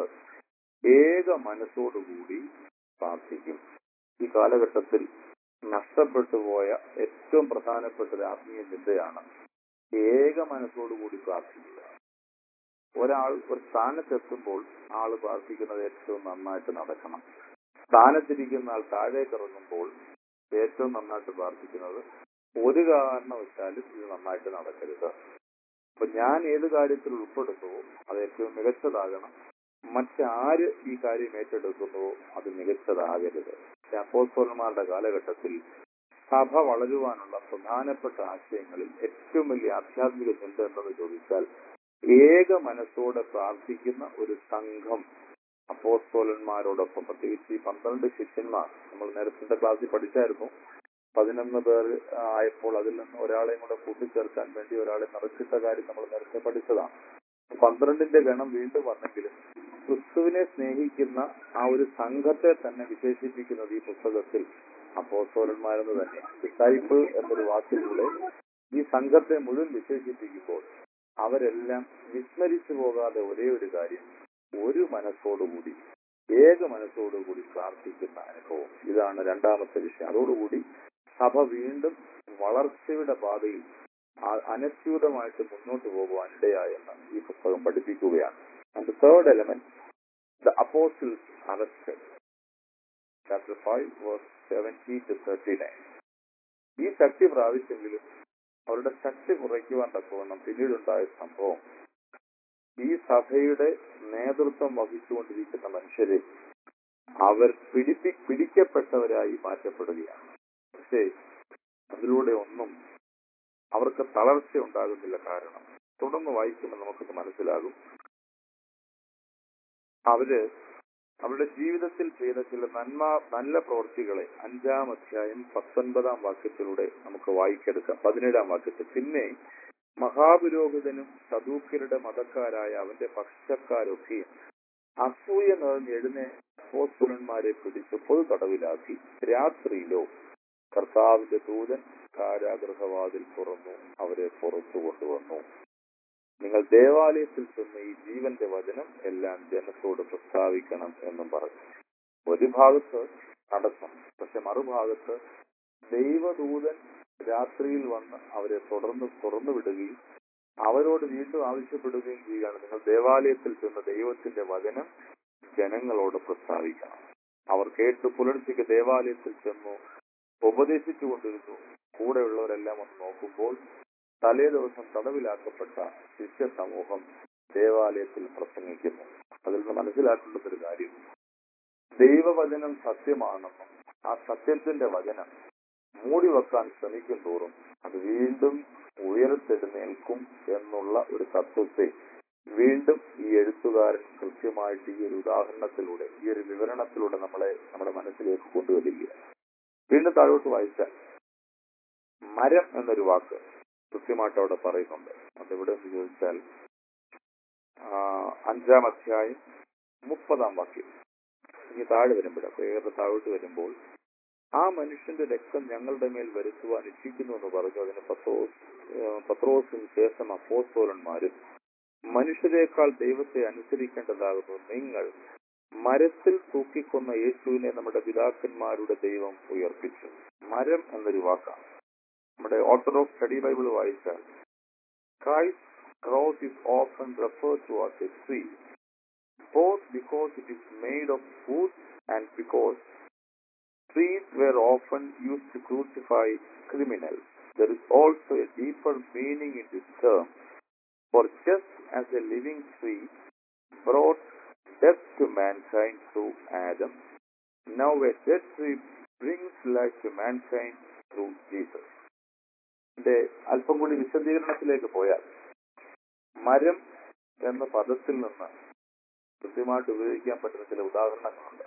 S2: ഏക മനസ്സോടുകൂടി പ്രാർത്ഥിക്കും. ഈ കാലഘട്ടത്തിൽ നഷ്ടപ്പെട്ടു പോയ ഏറ്റവും പ്രധാനപ്പെട്ട ഒരു ആത്മീയ ചിന്തയാണ് ഏക മനസ്സോടുകൂടി പ്രാർത്ഥിക്കുക. ഒരാൾ ഒരു സ്ഥാനത്തെത്തുമ്പോൾ ആള് പ്രാർത്ഥിക്കുന്നത് ഏറ്റവും നന്നായിട്ട് നടക്കണം. സ്ഥാനത്തിരിക്കുന്ന ആൾ താഴേക്ക് ഇറങ്ങുമ്പോൾ ഏറ്റവും നന്നായിട്ട് പ്രാർത്ഥിക്കുന്നത് ഒരു കാരണവശാലും ഇത് നന്നായിട്ട് നടക്കരുത്. അപ്പൊ ഞാൻ ഏത് കാര്യത്തിൽ ഉൾപ്പെടുന്നുവോ അത് ഏറ്റവും മികച്ചതാകണം. മറ്റാര് ഈ കാര്യം ഏറ്റെടുക്കുന്നുവോ അത് മികച്ചതാകരുത്. അപ്പോസ്തലന്മാരുടെ കാലഘട്ടത്തിൽ സഭ വളരുവാനുള്ള പ്രധാനപ്പെട്ട ആശയങ്ങളിൽ ഏറ്റവും വലിയ ആധ്യാത്മിക ചിന്ത എന്തെന്ന് ചോദിച്ചാൽ ഏക മനസ്സോടെ പ്രാർത്ഥിക്കുന്ന ഒരു സംഘം അപ്പോസ്തലന്മാരോടൊപ്പം, പ്രത്യേകിച്ച് ഈ 12 ശിഷ്യന്മാർ നമ്മൾ നേരത്തെ ക്ലാസ്സിൽ പഠിച്ചായിരുന്നു. 11 പേർ ആയപ്പോൾ അതിൽ നിന്ന് ഒരാളെയും കൂടെ കൂട്ടിച്ചേർക്കാൻ വേണ്ടി ഒരാളെ നിറച്ചിട്ട കാര്യം നമ്മൾ നേരത്തെ പഠിച്ചതാണ്. 12ന്റെ ഗണം വീണ്ടും വന്നെങ്കിലും ക്രിസ്തുവിനെ സ്നേഹിക്കുന്ന ആ ഒരു സംഘത്തെ തന്നെ വിശേഷിപ്പിക്കുന്നത് ഈ പുസ്തകത്തിൽ അപ്പോസ്തലന്മാരെന്ന് തന്നെയാണ്. ഡിസൈപ്പിൾ എന്നൊരു വാക്കിലൂടെ ഈ സംഘത്തെ മുഴുവൻ വിശേഷിപ്പിക്കുമ്പോൾ അവരെല്ലാം വിസ്മരിച്ചു പോകാതെ ഒരേ ഒരു കാര്യം, ഒരു മനസ്സോടുകൂടി ഏക മനസ്സോടുകൂടി പ്രാർത്ഥിക്കുന്ന അനുഭവം. ഇതാണ് രണ്ടാമത്തെ വിഷയം. അതോടുകൂടി സഭ വീണ്ടും വളർച്ചയുടെ പാതയിൽ അനച്യൂതമായിട്ട് മുന്നോട്ട് പോകുവാൻ ഇടയായെന്ന് ഈ പുസ്തകം പഠിപ്പിക്കുകയാണ്. And the third element, the apostles arrested, chapter 5 verse 17 to 39. ഈ ശക്തി പ്രാപിച്ചെങ്കിലും അവരുടെ ശക്തി കുറയ്ക്കുവാൻ തക്കവണ്ണം പിന്നീടുണ്ടായ സംഭവം ഈ സഭയുടെ നേതൃത്വം വഹിച്ചുകൊണ്ടിരിക്കുന്ന മനുഷ്യരെ അവർ പിടിക്കപ്പെട്ടവരായി മാറ്റപ്പെടുകയാണ്. പക്ഷേ അതിലൂടെ ഒന്നും അവർക്ക് തളർച്ച ഉണ്ടാകുന്നില്ല. കാരണം തുടർന്ന് വായിക്കുമ്പോൾ നമുക്കത് മനസ്സിലാകും. അവരുടെ ജീവിതത്തിൽ ചെയ്ത ചില നല്ല പ്രവൃത്തികളെ 5-ാം അധ്യായം 19-ാം വാക്യത്തിലൂടെ നമുക്ക് വായിക്കെടുക്കാം. 17-ാം വാക്യത്തിൽ, പിന്നെ മഹാപുരോഹിതനും സദൂക്യരുടെ മതക്കാരായ അവന്റെ പക്ഷക്കാരൊക്കെ അസൂയ നിറഞ്ഞ് എഴുന്നേറ്റ് അപ്പോസ്തലന്മാരെ പിടിച്ച് പൊതു തടവിലാക്കി. രാത്രിയിലോ കർത്താവിന്റെ ദൂതൻ കാരാഗൃഹവാതിൽ തുറന്നു അവരെ പുറത്തു കൊണ്ടുവന്നു. നിങ്ങൾ ദേവാലയത്തിൽ ചെന്ന് ഈ ജീവന്റെ വചനം എല്ലാം ജനത്തോട് പ്രസ്താവിക്കണം എന്നും പറഞ്ഞു. ഒരു ഭാഗത്ത് തടസ്സം, പക്ഷെ മറുഭാഗത്ത് ദൈവദൂതൻ രാത്രിയിൽ വന്ന് അവരെ തുറന്നു വിടുകയും അവരോട് വീണ്ടും ആവശ്യപ്പെടുകയും ചെയ്യുകയാണ്, നിങ്ങൾ ദേവാലയത്തിൽ ചെന്ന് ദൈവത്തിന്റെ വചനം ജനങ്ങളോട് പ്രസ്താവിക്കണം. അവർ കേട്ട് പുലർച്ചയ്ക്ക് ദേവാലയത്തിൽ ചെന്നു ഉപദേശിച്ചു കൊണ്ടിരുന്നു. കൂടെയുള്ളവരെല്ലാം ഒന്ന് നോക്കുമ്പോൾ തലേ ദിവസം തടവിലാക്കപ്പെട്ട ശിഷ്യ സമൂഹം ദേവാലയത്തിൽ പ്രസംഗിക്കുന്നു. അതിൽ നിന്ന് മനസ്സിലാക്കേണ്ടതൊരു കാര്യം, ദൈവവചനം സത്യമാണെന്നും ആ സത്യത്തിന്റെ വചനം മൂടിവെക്കാൻ ശ്രമിക്കും തോറും അത് വീണ്ടും ഉയർത്തെഴുന്നേൽക്കും എന്നുള്ള ഒരു തത്വത്തെ വീണ്ടും ഈ എഴുത്തുകാരൻ കൃത്യമായിട്ട് ഈ ഒരു ഉദാഹരണത്തിലൂടെ, ഈ ഒരു വിവരണത്തിലൂടെ നമ്മുടെ മനസ്സിലേക്ക് കൊണ്ടുവരികയാണ്. വീണ്ടും താഴോട്ട് വായിച്ചാൽ മരം എന്നൊരു വാക്ക് കൃത്യമായിട്ട് അവിടെ പറയുന്നുണ്ട്. അതെവിടെ എന്ന് ചോദിച്ചാൽ 5-ാം അധ്യായം 30-ാം വാക്യം. ഇനി താഴെ വരുമ്പോൾ, ഏറെ താഴോട്ട് വരുമ്പോൾ, ആ മനുഷ്യന്റെ രക്തം ഞങ്ങളുടെ മേൽ വരുത്തുവാൻ ഇച്ഛിക്കുന്നു എന്ന് പറഞ്ഞു. അതിന് പത്രോസിന് ശേഷം അപ്പോസ്തലന്മാരും, മനുഷ്യരെക്കാൾ ദൈവത്തെ അനുസരിക്കേണ്ടതാകുന്നു നിങ്ങൾ മരത്തിൽ തൂക്കിക്കൊന്ന യേശുവിനെ നമ്മുടെ പിതാക്കന്മാരുടെ ദൈവം ഉയർപ്പിച്ചു. മരം എന്നൊരു വാക്കാണ്. നമ്മുടെ ഓർത്തഡോക്സ് സ്റ്റഡി ബൈബിൾ വായിച്ചാൽ Christ's cross is often referred to as a tree, both because it is made of wood and because trees were often used to crucify criminals. There is also a deeper meaning in this term, for just as a living tree brought death to mankind through Adam, now a dead tree brings life to mankind through Jesus. അല്പം കൂടി വിശദീകരണത്തിലേക്ക് പോയാൽ, മരം എന്ന പദത്തിൽ നിന്ന് കൃത്യമായിട്ട് ഉപയോഗിക്കാൻ പറ്റുന്ന ചില ഉദാഹരണങ്ങളുണ്ട്.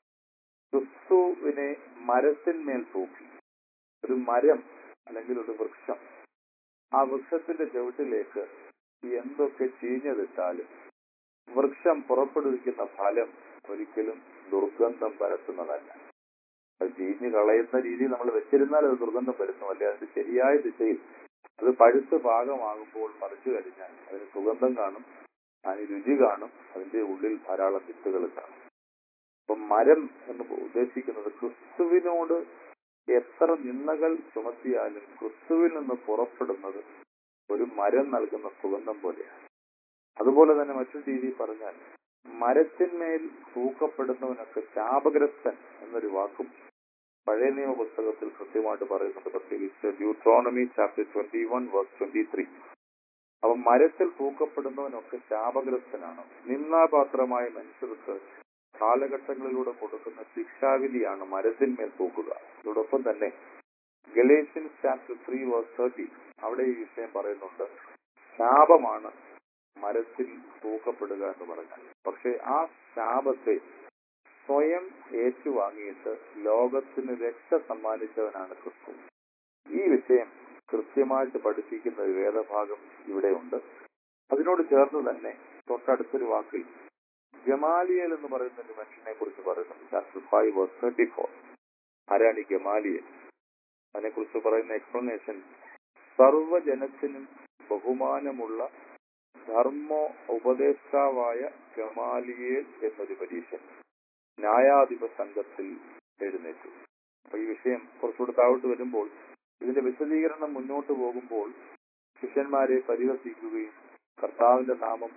S2: ക്രിസ്തുവിനെ മരത്തിന്മേൽ തൂക്കി. ഒരു മരം അല്ലെങ്കിൽ ഒരു വൃക്ഷം, ആ വൃക്ഷത്തിന്റെ ചുവട്ടിലേക്ക് എന്തൊക്കെ ചീഞ്ഞതിട്ടാലും വൃക്ഷം പുറപ്പെടുവിക്കുന്ന ഫലം ഒരിക്കലും ദുർഗന്ധം പരത്തുന്നതല്ല. അത് ചീഞ്ഞ് കളയുന്ന രീതിയിൽ നമ്മൾ വെച്ചിരുന്നാൽ അത് ദുർഗന്ധം പരത്തുമല്ലേ. അതിന്റെ ശരിയായ ദിശയിൽ അത് പഴുത്ത് പാകമാകുമ്പോൾ പറിച്ചു കഴിഞ്ഞാൽ അതിന് സുഗന്ധം കാണും, അതിന് രുചി കാണും, അതിന്റെ ഉള്ളിൽ ധാരാളം വിത്തുകൾ കാണും. അപ്പൊ മരം എന്ന് ഉദ്ദേശിക്കുന്നത് ക്രിസ്തുവിനോട് എത്ര നിന്ദകൾ ചുമത്തിയാലും ക്രിസ്തുവിൽ നിന്ന് പുറപ്പെടുന്നത് ഒരു മരം നൽകുന്ന സുഗന്ധം പോലെയാണ്. അതുപോലെ തന്നെ മറ്റൊരു രീതിയിൽ പറഞ്ഞാൽ, മരത്തിന്മേൽ തൂക്കപ്പെടുന്നവനൊക്കെ ശാപഗ്രസ്തൻ എന്നൊരു വാക്കും പഴയ നിയമ പുസ്തകത്തിൽ കൃത്യമായിട്ട് പറയുന്നുണ്ട്. പ്രത്യേകിച്ച് ഡ്യൂട്രോണമി ചാപ്റ്റർ 21 വേഴ്സ് 23. അപ്പൊ മരത്തിൽ തൂക്കപ്പെടുന്നവനൊക്കെ ശാപഗ്രസ്തനാണ്. നിന്ദാപാത്രമായ മനുഷ്യർക്ക് കാലഘട്ടങ്ങളിലൂടെ കൊടുക്കുന്ന ശിക്ഷാവിധിയാണ് മരത്തിന്മേൽ തൂക്കുക. ഇതോടൊപ്പം തന്നെ ഗലേഷ്യൻസ് ചാപ്റ്റർ 3 വേഴ്സ് 30 അവിടെ ഈ വിഷയം പറയുന്നുണ്ട്. ശാപമാണ് മരത്തിൽ തൂക്കപ്പെടുക എന്ന് പറഞ്ഞാൽ. പക്ഷെ ആ ശാപത്തെ സ്വയം ഏറ്റുവാങ്ങിയിട്ട് ലോകത്തിന് രക്ഷ സമ്മാനിച്ചവനാണ് ക്രിസ്തു. ഈ വിഷയം കൃത്യമായിട്ട് പഠിപ്പിക്കുന്ന ഒരു വേദഭാഗം ഇവിടെയുണ്ട്. അതിനോട് ചേർന്ന് തന്നെ തൊട്ടടുത്തൊരു വാക്കിൽ ഗമാലിയേൽ എന്ന് പറയുന്ന ഒരു മനുഷ്യനെ കുറിച്ച് പറയുന്നുണ്ട്. Chapter 5 verse 34. ആരാണ് ഈ ഗമാലിയേൽ? അതിനെക്കുറിച്ച് പറയുന്ന എക്സ്പ്ലനേഷൻ, സർവ്വജനത്തിനും ബഹുമാനമുള്ള ധർമ്മ ഉപദേഷ്ടാവായ ഗമാലിയേൽ എന്നൊരു പരീക്ഷൻ ന്യായാധിപ സംഘത്തിൽ എഴുന്നേറ്റു. അപ്പൊ ഈ വിഷയം കുറച്ചുകൂടെ താഴോട്ട് വരുമ്പോൾ ഇതിന്റെ വിശദീകരണം മുന്നോട്ട് പോകുമ്പോൾ ശിഷ്യന്മാരെ പരിഹസിക്കുകയും കർത്താവിന്റെ നാമം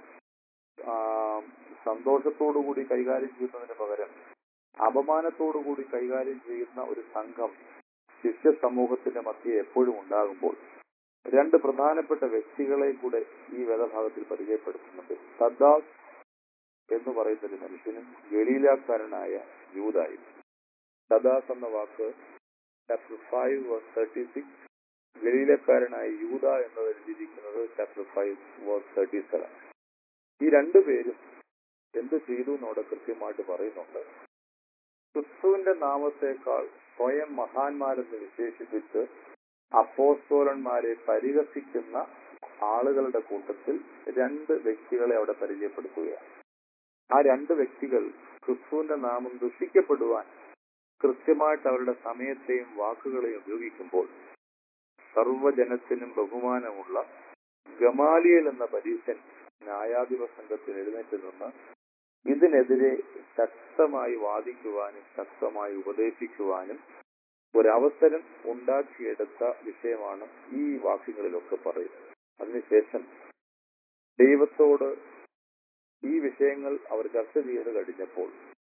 S2: സന്തോഷത്തോടുകൂടി കൈകാര്യം ചെയ്യുന്നതിന് പകരം അപമാനത്തോടുകൂടി കൈകാര്യം ചെയ്യുന്ന ഒരു സംഘം ശിഷ്യ സമൂഹത്തിന്റെ മധ്യേ എപ്പോഴും ഉണ്ടാകുമ്പോൾ രണ്ട് പ്രധാനപ്പെട്ട വ്യക്തികളെ കൂടെ ഈ വേദഭാഗത്തിൽ പരിചയപ്പെടുത്തുന്നുണ്ട്. തദ്ദാസ് എന്ന് പറയുന്ന ഒരു മനുഷ്യനും ഗലീലാക്കാരനായ യൂദായും. തദ്ദാസ് എന്ന വാക്ക് ചാപ്റ്റർ 5 വേഴ്സ് 36, ഗലീലക്കാരനായ യൂദ എന്നത് എഴുതിയിരിക്കുന്നത് ചാപ്റ്റർ 5 വേഴ്സ് 37. ഈ രണ്ടുപേരും എന്ത് ചെയ്തു എന്നവിടെ കൃത്യമായിട്ട് പറയുന്നുണ്ട്. ക്രിസ്തുവിന്റെ നാമത്തെക്കാൾ സ്വയം മഹാന്മാരെന്ന് വിശേഷിപ്പിച്ച് അപ്പോസ്തലന്മാരെ പരിഹസിക്കുന്ന ആളുകളുടെ കൂട്ടത്തിൽ രണ്ട് വ്യക്തികളെ അവിടെ പരിചയപ്പെടുത്തുകയാണ്. ആ രണ്ട് വ്യക്തികൾ ക്രിസ്തുവിന്റെ നാമം ദുഷിക്കപ്പെടുവാൻ കൃത്യമായിട്ട് അവരുടെ സമയത്തെയും വാക്കുകളെയും ഉപയോഗിക്കുമ്പോൾ സർവ്വജനത്തിനും ബഹുമാനമുള്ള ഗമാലിയേൽ എന്ന പരീശൻ ന്യായാധിപ സംഘത്തിൽ എഴുന്നേറ്റ് നിന്ന് ഇതിനെതിരെ ശക്തമായി വാദിക്കുവാനും ശക്തമായി ഉപദേശിക്കുവാനും ഒരവസരം ഉണ്ടാക്കിയെടുത്ത വിഷയമാണ് ഈ വാക്യങ്ങളിലൊക്കെ പറയുന്നത്. അതിനുശേഷം ദൈവത്തോട് ഈ വിഷയങ്ങൾ അവർ ചർച്ച ചെയ്ത് കഴിഞ്ഞപ്പോൾ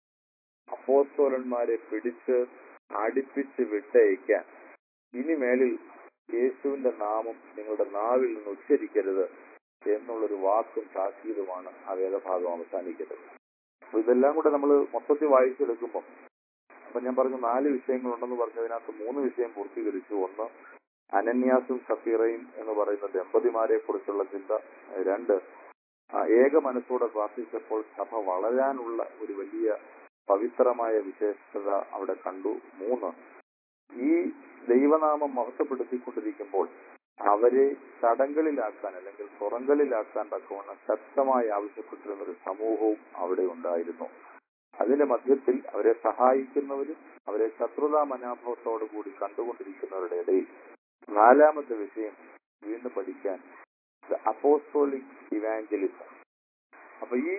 S2: അപ്പോസ്തലന്മാരെ പിടിച്ച് അടിപ്പിച്ച് വിട്ടയക്കാൻ, ഇനിമേലിൽ യേശുവിന്റെ നാമം നിങ്ങളുടെ നാവിൽ നിന്ന് ഉച്ചരിക്കരുത് എന്നുള്ളൊരു വാക്കും താക്കീതുമാണ് ആ വേദഭാഗം അവസാനിക്കുന്നത്. അപ്പൊ ഇതെല്ലാം കൂടെ നമ്മൾ മൊത്തത്തിൽ വായിച്ചെടുക്കുമ്പോൾ, അപ്പൊ ഞാൻ പറഞ്ഞു 4 വിഷയങ്ങളുണ്ടെന്ന് പറഞ്ഞതിനകത്ത് 3 വിഷയം പൂർത്തീകരിച്ചു. ഒന്ന്, അനന്യാസും സഫീറയും എന്ന് പറയുന്ന ദമ്പതിമാരെ കുറിച്ചുള്ള ചിന്ത. 2, ഏക മനസ്സോടെ പ്രാർത്ഥിച്ചപ്പോൾ സഭ വളരാനുള്ള ഒരു വലിയ പവിത്രമായ വിശേഷത അവിടെ കണ്ടു. 3, ഈ ദൈവനാമം മഹത്വപ്പെടുത്തിക്കൊണ്ടിരിക്കുമ്പോൾ അവരെ തടങ്കലിലാക്കാൻ അല്ലെങ്കിൽ തുറങ്കലിലാക്കാൻ തക്കവണ്ണം ശക്തമായി ആവശ്യപ്പെട്ടിരുന്ന ഒരു സമൂഹവും അവിടെ ഉണ്ടായിരുന്നു. അതിന്റെ മധ്യത്തിൽ അവരെ സഹായിക്കുന്നവരും അവരെ ശത്രുതാ മനോഭാവത്തോടു കൂടി കണ്ടുകൊണ്ടിരിക്കുന്നവരുടെ ഇടയിൽ നാലാമത്തെ വിഷയം വീണ്ടും പഠിക്കാൻ അപ്പോസ്തോലിക് ഇവാഞ്ചലിസം. അപ്പൊ ഈ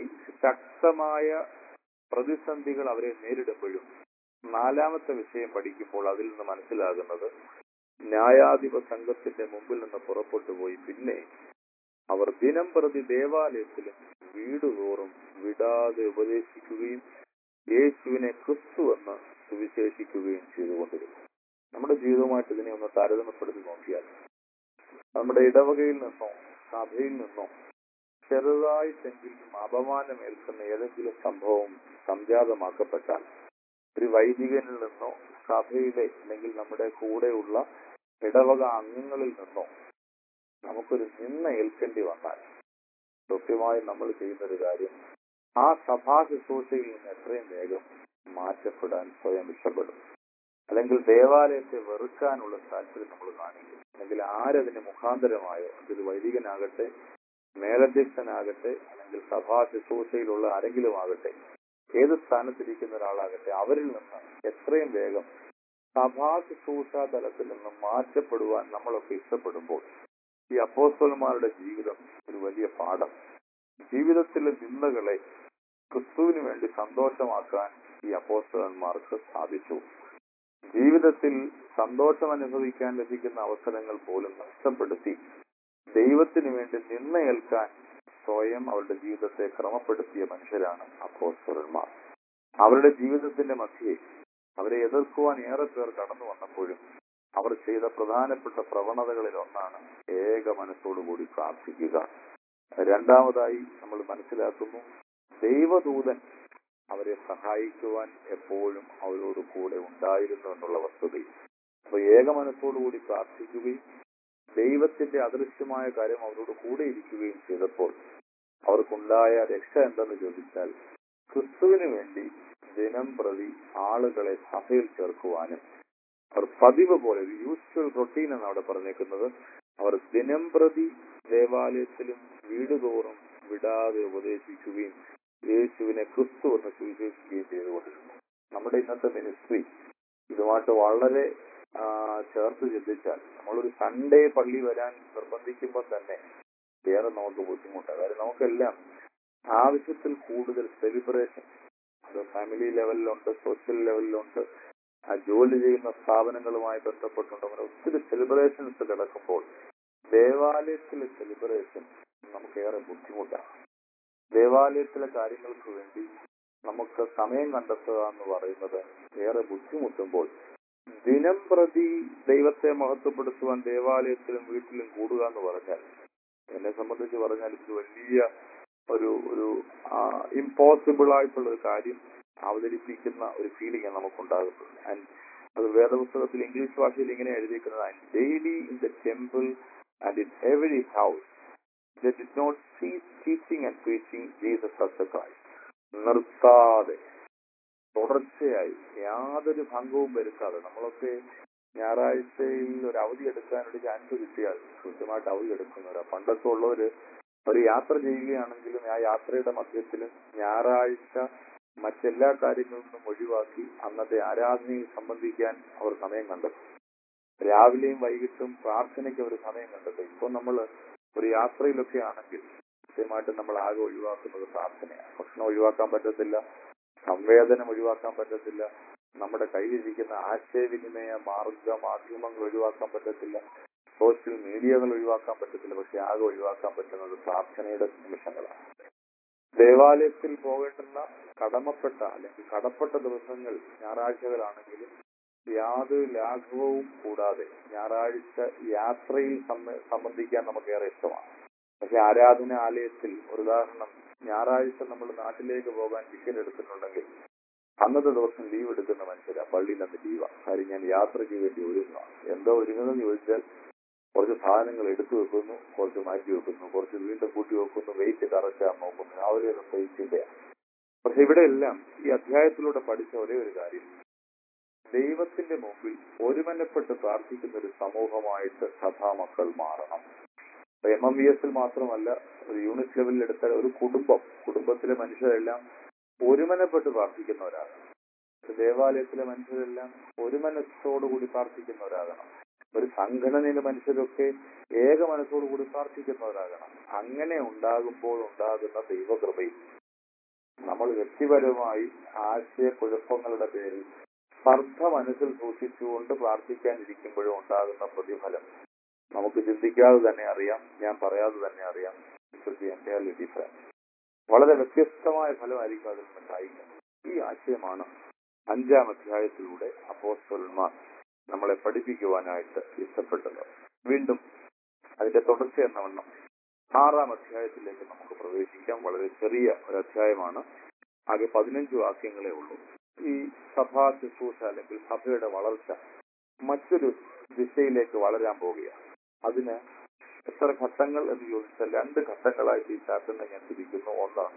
S2: ശക്തമായ പ്രതിസന്ധികൾ അവരെ നേരിടുമ്പോഴും നാലാമത്തെ വിഷയം പഠിക്കുമ്പോൾ അതിൽ നിന്ന് മനസ്സിലാകുന്നത് ന്യായാധിപ സംഘത്തിന്റെ മുമ്പിൽ നിന്ന് പുറപ്പെട്ടു പോയി പിന്നെ അവർ ദിനം പ്രതി ദേവാലയത്തിലും വീടുതോറും വിടാതെ ഉപദേശിക്കുകയും യേശുവിനെ ക്രിസ്തു എന്ന് സുവിശേഷിക്കുകയും ചെയ്തുകൊണ്ടിരുന്നു. നമ്മുടെ ജീവിതവുമായിട്ട് ഇതിനെ ഒന്ന് താരതമ്യപ്പെടുത്തി നോക്കിയാൽ നമ്മുടെ ഇടവകയിൽ നിന്നോ സഭയിൽ നിന്നോ ചെറുതായിട്ടെങ്കിലും അപമാനമേൽക്കുന്ന ഏതെങ്കിലും സംഭവം സംജാതമാക്കപ്പെട്ടാൽ ഒരു വൈദികനിൽ നിന്നോ സഭയിലെ അല്ലെങ്കിൽ നമ്മുടെ കൂടെയുള്ള ഇടവക അംഗങ്ങളിൽ നിന്നോ നമുക്കൊരു നിന്ന ഏൽക്കേണ്ടി വന്നാൽ കൃത്യമായി നമ്മൾ ചെയ്യുന്നൊരു കാര്യം ആ സഭാ ശുശ്രൂഷയിൽ നിന്ന് എത്രയും വേഗം മാറ്റപ്പെടാൻ സ്വയം ഇഷ്ടപ്പെടും. അല്ലെങ്കിൽ ദേവാലയത്തെ വെറുക്കാനുള്ള താല്പര്യം നമ്മൾ കാണിക്കും. അല്ലെങ്കിൽ ആരതിന് മുഖാന്തരമായോ, അതൊരു വൈദികനാകട്ടെ, മേലധ്യക്ഷനാകട്ടെ, അല്ലെങ്കിൽ സഭാ ശുശ്രൂഷയിലുള്ള ആരെങ്കിലും ആകട്ടെ, ഏത് സ്ഥാനത്തിരിക്കുന്ന ഒരാളാകട്ടെ, അവരിൽ നിന്ന് എത്രയും വേഗം സഭാ ശുശ്രൂഷാ തലത്തിൽ നിന്ന് മാറ്റപ്പെടുവാൻ നമ്മളൊക്കെ ഇഷ്ടപ്പെടുമ്പോൾ ഈ അപ്പോസ്തലന്മാരുടെ ജീവിതം ഒരു വലിയ പാഠം. ജീവിതത്തിലെ നിന്ദകളെ ക്രിസ്തുവിന് വേണ്ടി സന്തോഷമാക്കാൻ ഈ അപ്പോസ്തലന്മാർക്ക് സാധിച്ചു. ജീവിതത്തിൽ സന്തോഷം അനുഭവിക്കാൻ ലഭിക്കുന്ന അവസരങ്ങൾ പോലും നഷ്ടപ്പെടുത്തി ദൈവത്തിന് വേണ്ടി നിന്നയേൽക്കാൻ സ്വയം അവരുടെ ജീവിതത്തെ ക്രമപ്പെടുത്തിയ മനുഷ്യരാണ് അപ്പോസ്തലന്മാർ. അവരുടെ ജീവിതത്തിന്റെ മധ്യേ അവരെ എതിർക്കുവാൻ ഏറെ പേർ കടന്നു വന്നപ്പോഴും അവർ ചെയ്ത പ്രധാനപ്പെട്ട പ്രവണതകളിൽ ഒന്നാണ് ഏക മനസ്സോടുകൂടി പ്രാർത്ഥിക്കുക. രണ്ടാമതായി നമ്മൾ മനസ്സിലാക്കുന്നു ദൈവദൂതൻ അവരെ സഹായിക്കുവാൻ എപ്പോഴും അവരോട് കൂടെ ഉണ്ടായിരുന്നു എന്നുള്ള വസ്തുത. അപ്പൊ ഏക മനസ്സോടുകൂടി പ്രാർത്ഥിക്കുകയും ദൈവത്തിന്റെ അദൃശ്യമായ കാര്യം അവരോട് കൂടെ ഇരിക്കുകയും ചെയ്തപ്പോൾ അവർക്കുണ്ടായ രക്ഷ എന്തെന്ന് ചോദിച്ചാൽ ക്രിസ്തുവിന് വേണ്ടി ദിനം പ്രതി ആളുകളെ സഭയിൽ ചേർക്കുവാനും അവർ പതിവ് പോലെ ഒരു യൂഷ്വൽ റൊട്ടീൻ എന്ന് അവിടെ പറഞ്ഞേക്കുന്നത് അവർ ദിനം പ്രതി ദേവാലയത്തിലും വീടുതോറും വിടാതെ ഉപദേശിക്കുകയും യേശുവിനെ ക്രിസ്തു എന്ന് സുവിശേഷിക്കുകയും ചെയ്തുകൊണ്ടിരുന്നു. നമ്മുടെ ഇന്നത്തെ മിനിസ്ട്രി ഇതുമായിട്ട് വളരെ ചേർത്ത് ചിന്തിച്ചാൽ നമ്മളൊരു സൺഡേ പള്ളി വരാൻ നിർബന്ധിക്കുമ്പോൾ തന്നെ ഏറെ നമുക്ക് ബുദ്ധിമുട്ടാണ്. കാര്യം നമുക്കെല്ലാം ആവശ്യത്തിൽ കൂടുതൽ സെലിബ്രേഷൻ, അത് ഫാമിലി ലെവലിലുണ്ട്, സോഷ്യൽ ലെവലിലുണ്ട്, ജോലി ചെയ്യുന്ന സ്ഥാപനങ്ങളുമായി ബന്ധപ്പെട്ടുണ്ട്. അങ്ങനെ ഒത്തിരി സെലിബ്രേഷൻസ് കിടക്കുമ്പോൾ ദേവാലയത്തിലെ സെലിബ്രേഷൻ നമുക്കേറെ ബുദ്ധിമുട്ടാണ്. ദേവാലയത്തിലെ കാര്യങ്ങൾക്ക് വേണ്ടി നമുക്ക് സമയം കണ്ടെത്തുക എന്ന് പറയുന്നത് ഏറെ ബുദ്ധിമുട്ടുമ്പോൾ ദിനം പ്രതി ദൈവത്തെ മഹത്വപ്പെടുത്തുവാൻ ദേവാലയത്തിലും വീട്ടിലും കൂടുക എന്ന് പറഞ്ഞാൽ എന്നെ സംബന്ധിച്ച് പറഞ്ഞാൽ ഇത് വലിയ ഒരു ഇമ്പോസിബിൾ ആയിട്ടുള്ള ഒരു കാര്യം അവതരിപ്പിക്കുന്ന ഒരു ഫീലിംഗ് നമുക്കുണ്ടാകുന്നത്. ആൻഡ് അത് വേദപുസ്തകത്തിൽ ഇംഗ്ലീഷ് ഭാഷയിൽ ഇങ്ങനെ എഴുതിയിരിക്കുന്നത് and daily in the temple and in every house they did not cease teaching and preaching Jesus as the Christ. നിർത്താതെ തുടർച്ചയായി യാതൊരു ഭംഗവും വരുത്താതെ നമ്മളൊക്കെ ഞായറാഴ്ചയിൽ ഒരു അവധി എടുക്കാനൊരു ചാൻസ് കിട്ടിയാൽ കൃത്യമായിട്ട് അവധി എടുക്കുന്നവരാ. പണ്ടൊക്കെ ഉള്ളവര് ഒരു യാത്ര ചെയ്യുകയാണെങ്കിലും ആ യാത്രയുടെ മധ്യത്തിലും ഞായറാഴ്ച മറ്റെല്ലാ കാര്യങ്ങളിൽ നിന്നും ഒഴിവാക്കി അന്നത്തെ ആരാധനയിൽ സംബന്ധിക്കാൻ അവർ സമയം കണ്ടെത്തും. രാവിലെയും വൈകിട്ടും പ്രാർത്ഥനയ്ക്ക് അവർ സമയം കണ്ടെത്തും. ഇപ്പോൾ നമ്മൾ ഒരു യാത്രയിലൊക്കെ ആണെങ്കിൽ കൃത്യമായിട്ട് നമ്മൾ ആകെ ഒഴിവാക്കുന്നത് പ്രാർത്ഥനയാണ്. ഭക്ഷണം ഒഴിവാക്കാൻ പറ്റത്തില്ല, സംവേദനം ഒഴിവാക്കാൻ പറ്റത്തില്ല, നമ്മുടെ കയ്യിലിരിക്കുന്ന ആശയവിനിമയ മാധ്യമങ്ങൾ ഒഴിവാക്കാൻ പറ്റത്തില്ല, സോഷ്യൽ മീഡിയകൾ ഒഴിവാക്കാൻ പറ്റത്തില്ല. പക്ഷെ ആകെ ഒഴിവാക്കാൻ പറ്റുന്നത് പ്രാർത്ഥനയുടെ നിമിഷങ്ങളാണ്. ദേവാലയത്തിൽ പോകേണ്ടുന്ന കടമപ്പെട്ട അല്ലെങ്കിൽ കടപ്പെട്ട ദിവസങ്ങൾ ഞായറാഴ്ചകളാണെങ്കിലും യാതൊരു ലാഘവവും കൂടാതെ ഞായറാഴ്ച യാത്രയിൽ സംബന്ധിക്കാൻ നമുക്കേറെ ഇഷ്ടമാണ്. പക്ഷെ ആരാധനാലയത്തിൽ ഒരു ഉദാഹരണം, ഞായറാഴ്ച നമ്മൾ നാട്ടിലേക്ക് പോകാൻ ടിക്കറ്റ് എടുത്തിട്ടുണ്ടെങ്കിൽ അന്നത്തെ ദിവസം ലീവ് എടുക്കുന്ന മനുഷ്യരാ പള്ളിയിൽ അന്ന് ലീവാണ്. കാര്യം ഞാൻ യാത്രയ്ക്ക് വേണ്ടി ഒരുങ്ങാം. എന്തോ ഒരുങ്ങുന്നതെന്ന് ചോദിച്ചാൽ കുറച്ച് സാധനങ്ങൾ എടുത്തു വെക്കുന്നു, കുറച്ച് മാറ്റി വെക്കുന്നു, കുറച്ച് വീണ്ടും കൂട്ടി വെക്കുന്നു, വെയിറ്റ് കറക്റ്റാൻ നോക്കുന്നു. ആ ഒരു വെയിറ്റിന്റെയാണ്. പക്ഷെ ഇവിടെ എല്ലാം ഈ അധ്യായത്തിലൂടെ പഠിച്ച ഒരേ ഒരു കാര്യം, ദൈവത്തിന്റെ മുമ്പിൽ ഒരുമനപ്പെട്ട് പ്രാർത്ഥിക്കുന്ന ഒരു സമൂഹമായിട്ട് സഭാമക്കൾ മാറണം. MMVS മാത്രമല്ല, ഒരു യൂണിറ്റ് ലെവലിൽ എടുത്താൽ ഒരു കുടുംബത്തിലെ മനുഷ്യരെല്ലാം ഒരുമനപ്പെട്ട് പ്രാർത്ഥിക്കുന്നവരാകണം. ദേവാലയത്തിലെ മനുഷ്യരെല്ലാം ഒരു മനസ്സോടുകൂടി പ്രാർത്ഥിക്കുന്നവരാകണം. ഒരു സംഘടനയിലെ മനുഷ്യരൊക്കെ ഏക മനസ്സോടുകൂടി പ്രാർത്ഥിക്കുന്നവരാകണം. അങ്ങനെ ഉണ്ടാകുമ്പോൾ ഉണ്ടാകുന്ന ദൈവകൃപയിൽ നമ്മൾ വ്യക്തിപരമായി ആശയക്കുഴപ്പങ്ങളുടെ പേരിൽ സ്പർദ്ധ മനസ്സിൽ സൂക്ഷിച്ചുകൊണ്ട് പ്രാർത്ഥിക്കാനിരിക്കുമ്പോഴും ഉണ്ടാകുന്ന പ്രതിഫലം നമുക്ക് ചിന്തിക്കാതെ തന്നെ അറിയാം, ഞാൻ പറയാതെ തന്നെ അറിയാം. വളരെ വ്യത്യസ്തമായ ഫലമായിരിക്കും അതിൽ നിന്നുണ്ടായിരിക്കുന്നത്. ഈ ആശയമാണ് 5-ാം അധ്യായത്തിലൂടെ അപ്പോസ്തലന്മാർ നമ്മളെ പഠിപ്പിക്കുവാനായിട്ട് ഇഷ്ടപ്പെട്ടത്. വീണ്ടും അതിന്റെ തുടർച്ച എന്ന വണ്ണം 6-ാം അധ്യായത്തിലേക്ക് നമുക്ക് പ്രവേശിക്കാം. വളരെ ചെറിയ ഒരു അധ്യായമാണ്, ആകെ 15 വാക്യങ്ങളേ ഉള്ളൂ. ഈ സഭാ ശുശ്രൂഷ അല്ലെങ്കിൽ സഭയുടെ വളർച്ച മറ്റൊരു ദിശയിലേക്ക് വളരാൻ പോവുകയാണ്. അതിന് എത്ര ഘട്ടങ്ങൾ എന്ന് ചോദിച്ചാൽ 2 ഘട്ടങ്ങളായിട്ട് ഈ ചാപ്റ്ററിനെ ഞാൻ തിരിക്കുന്നു. ഒന്നാണ്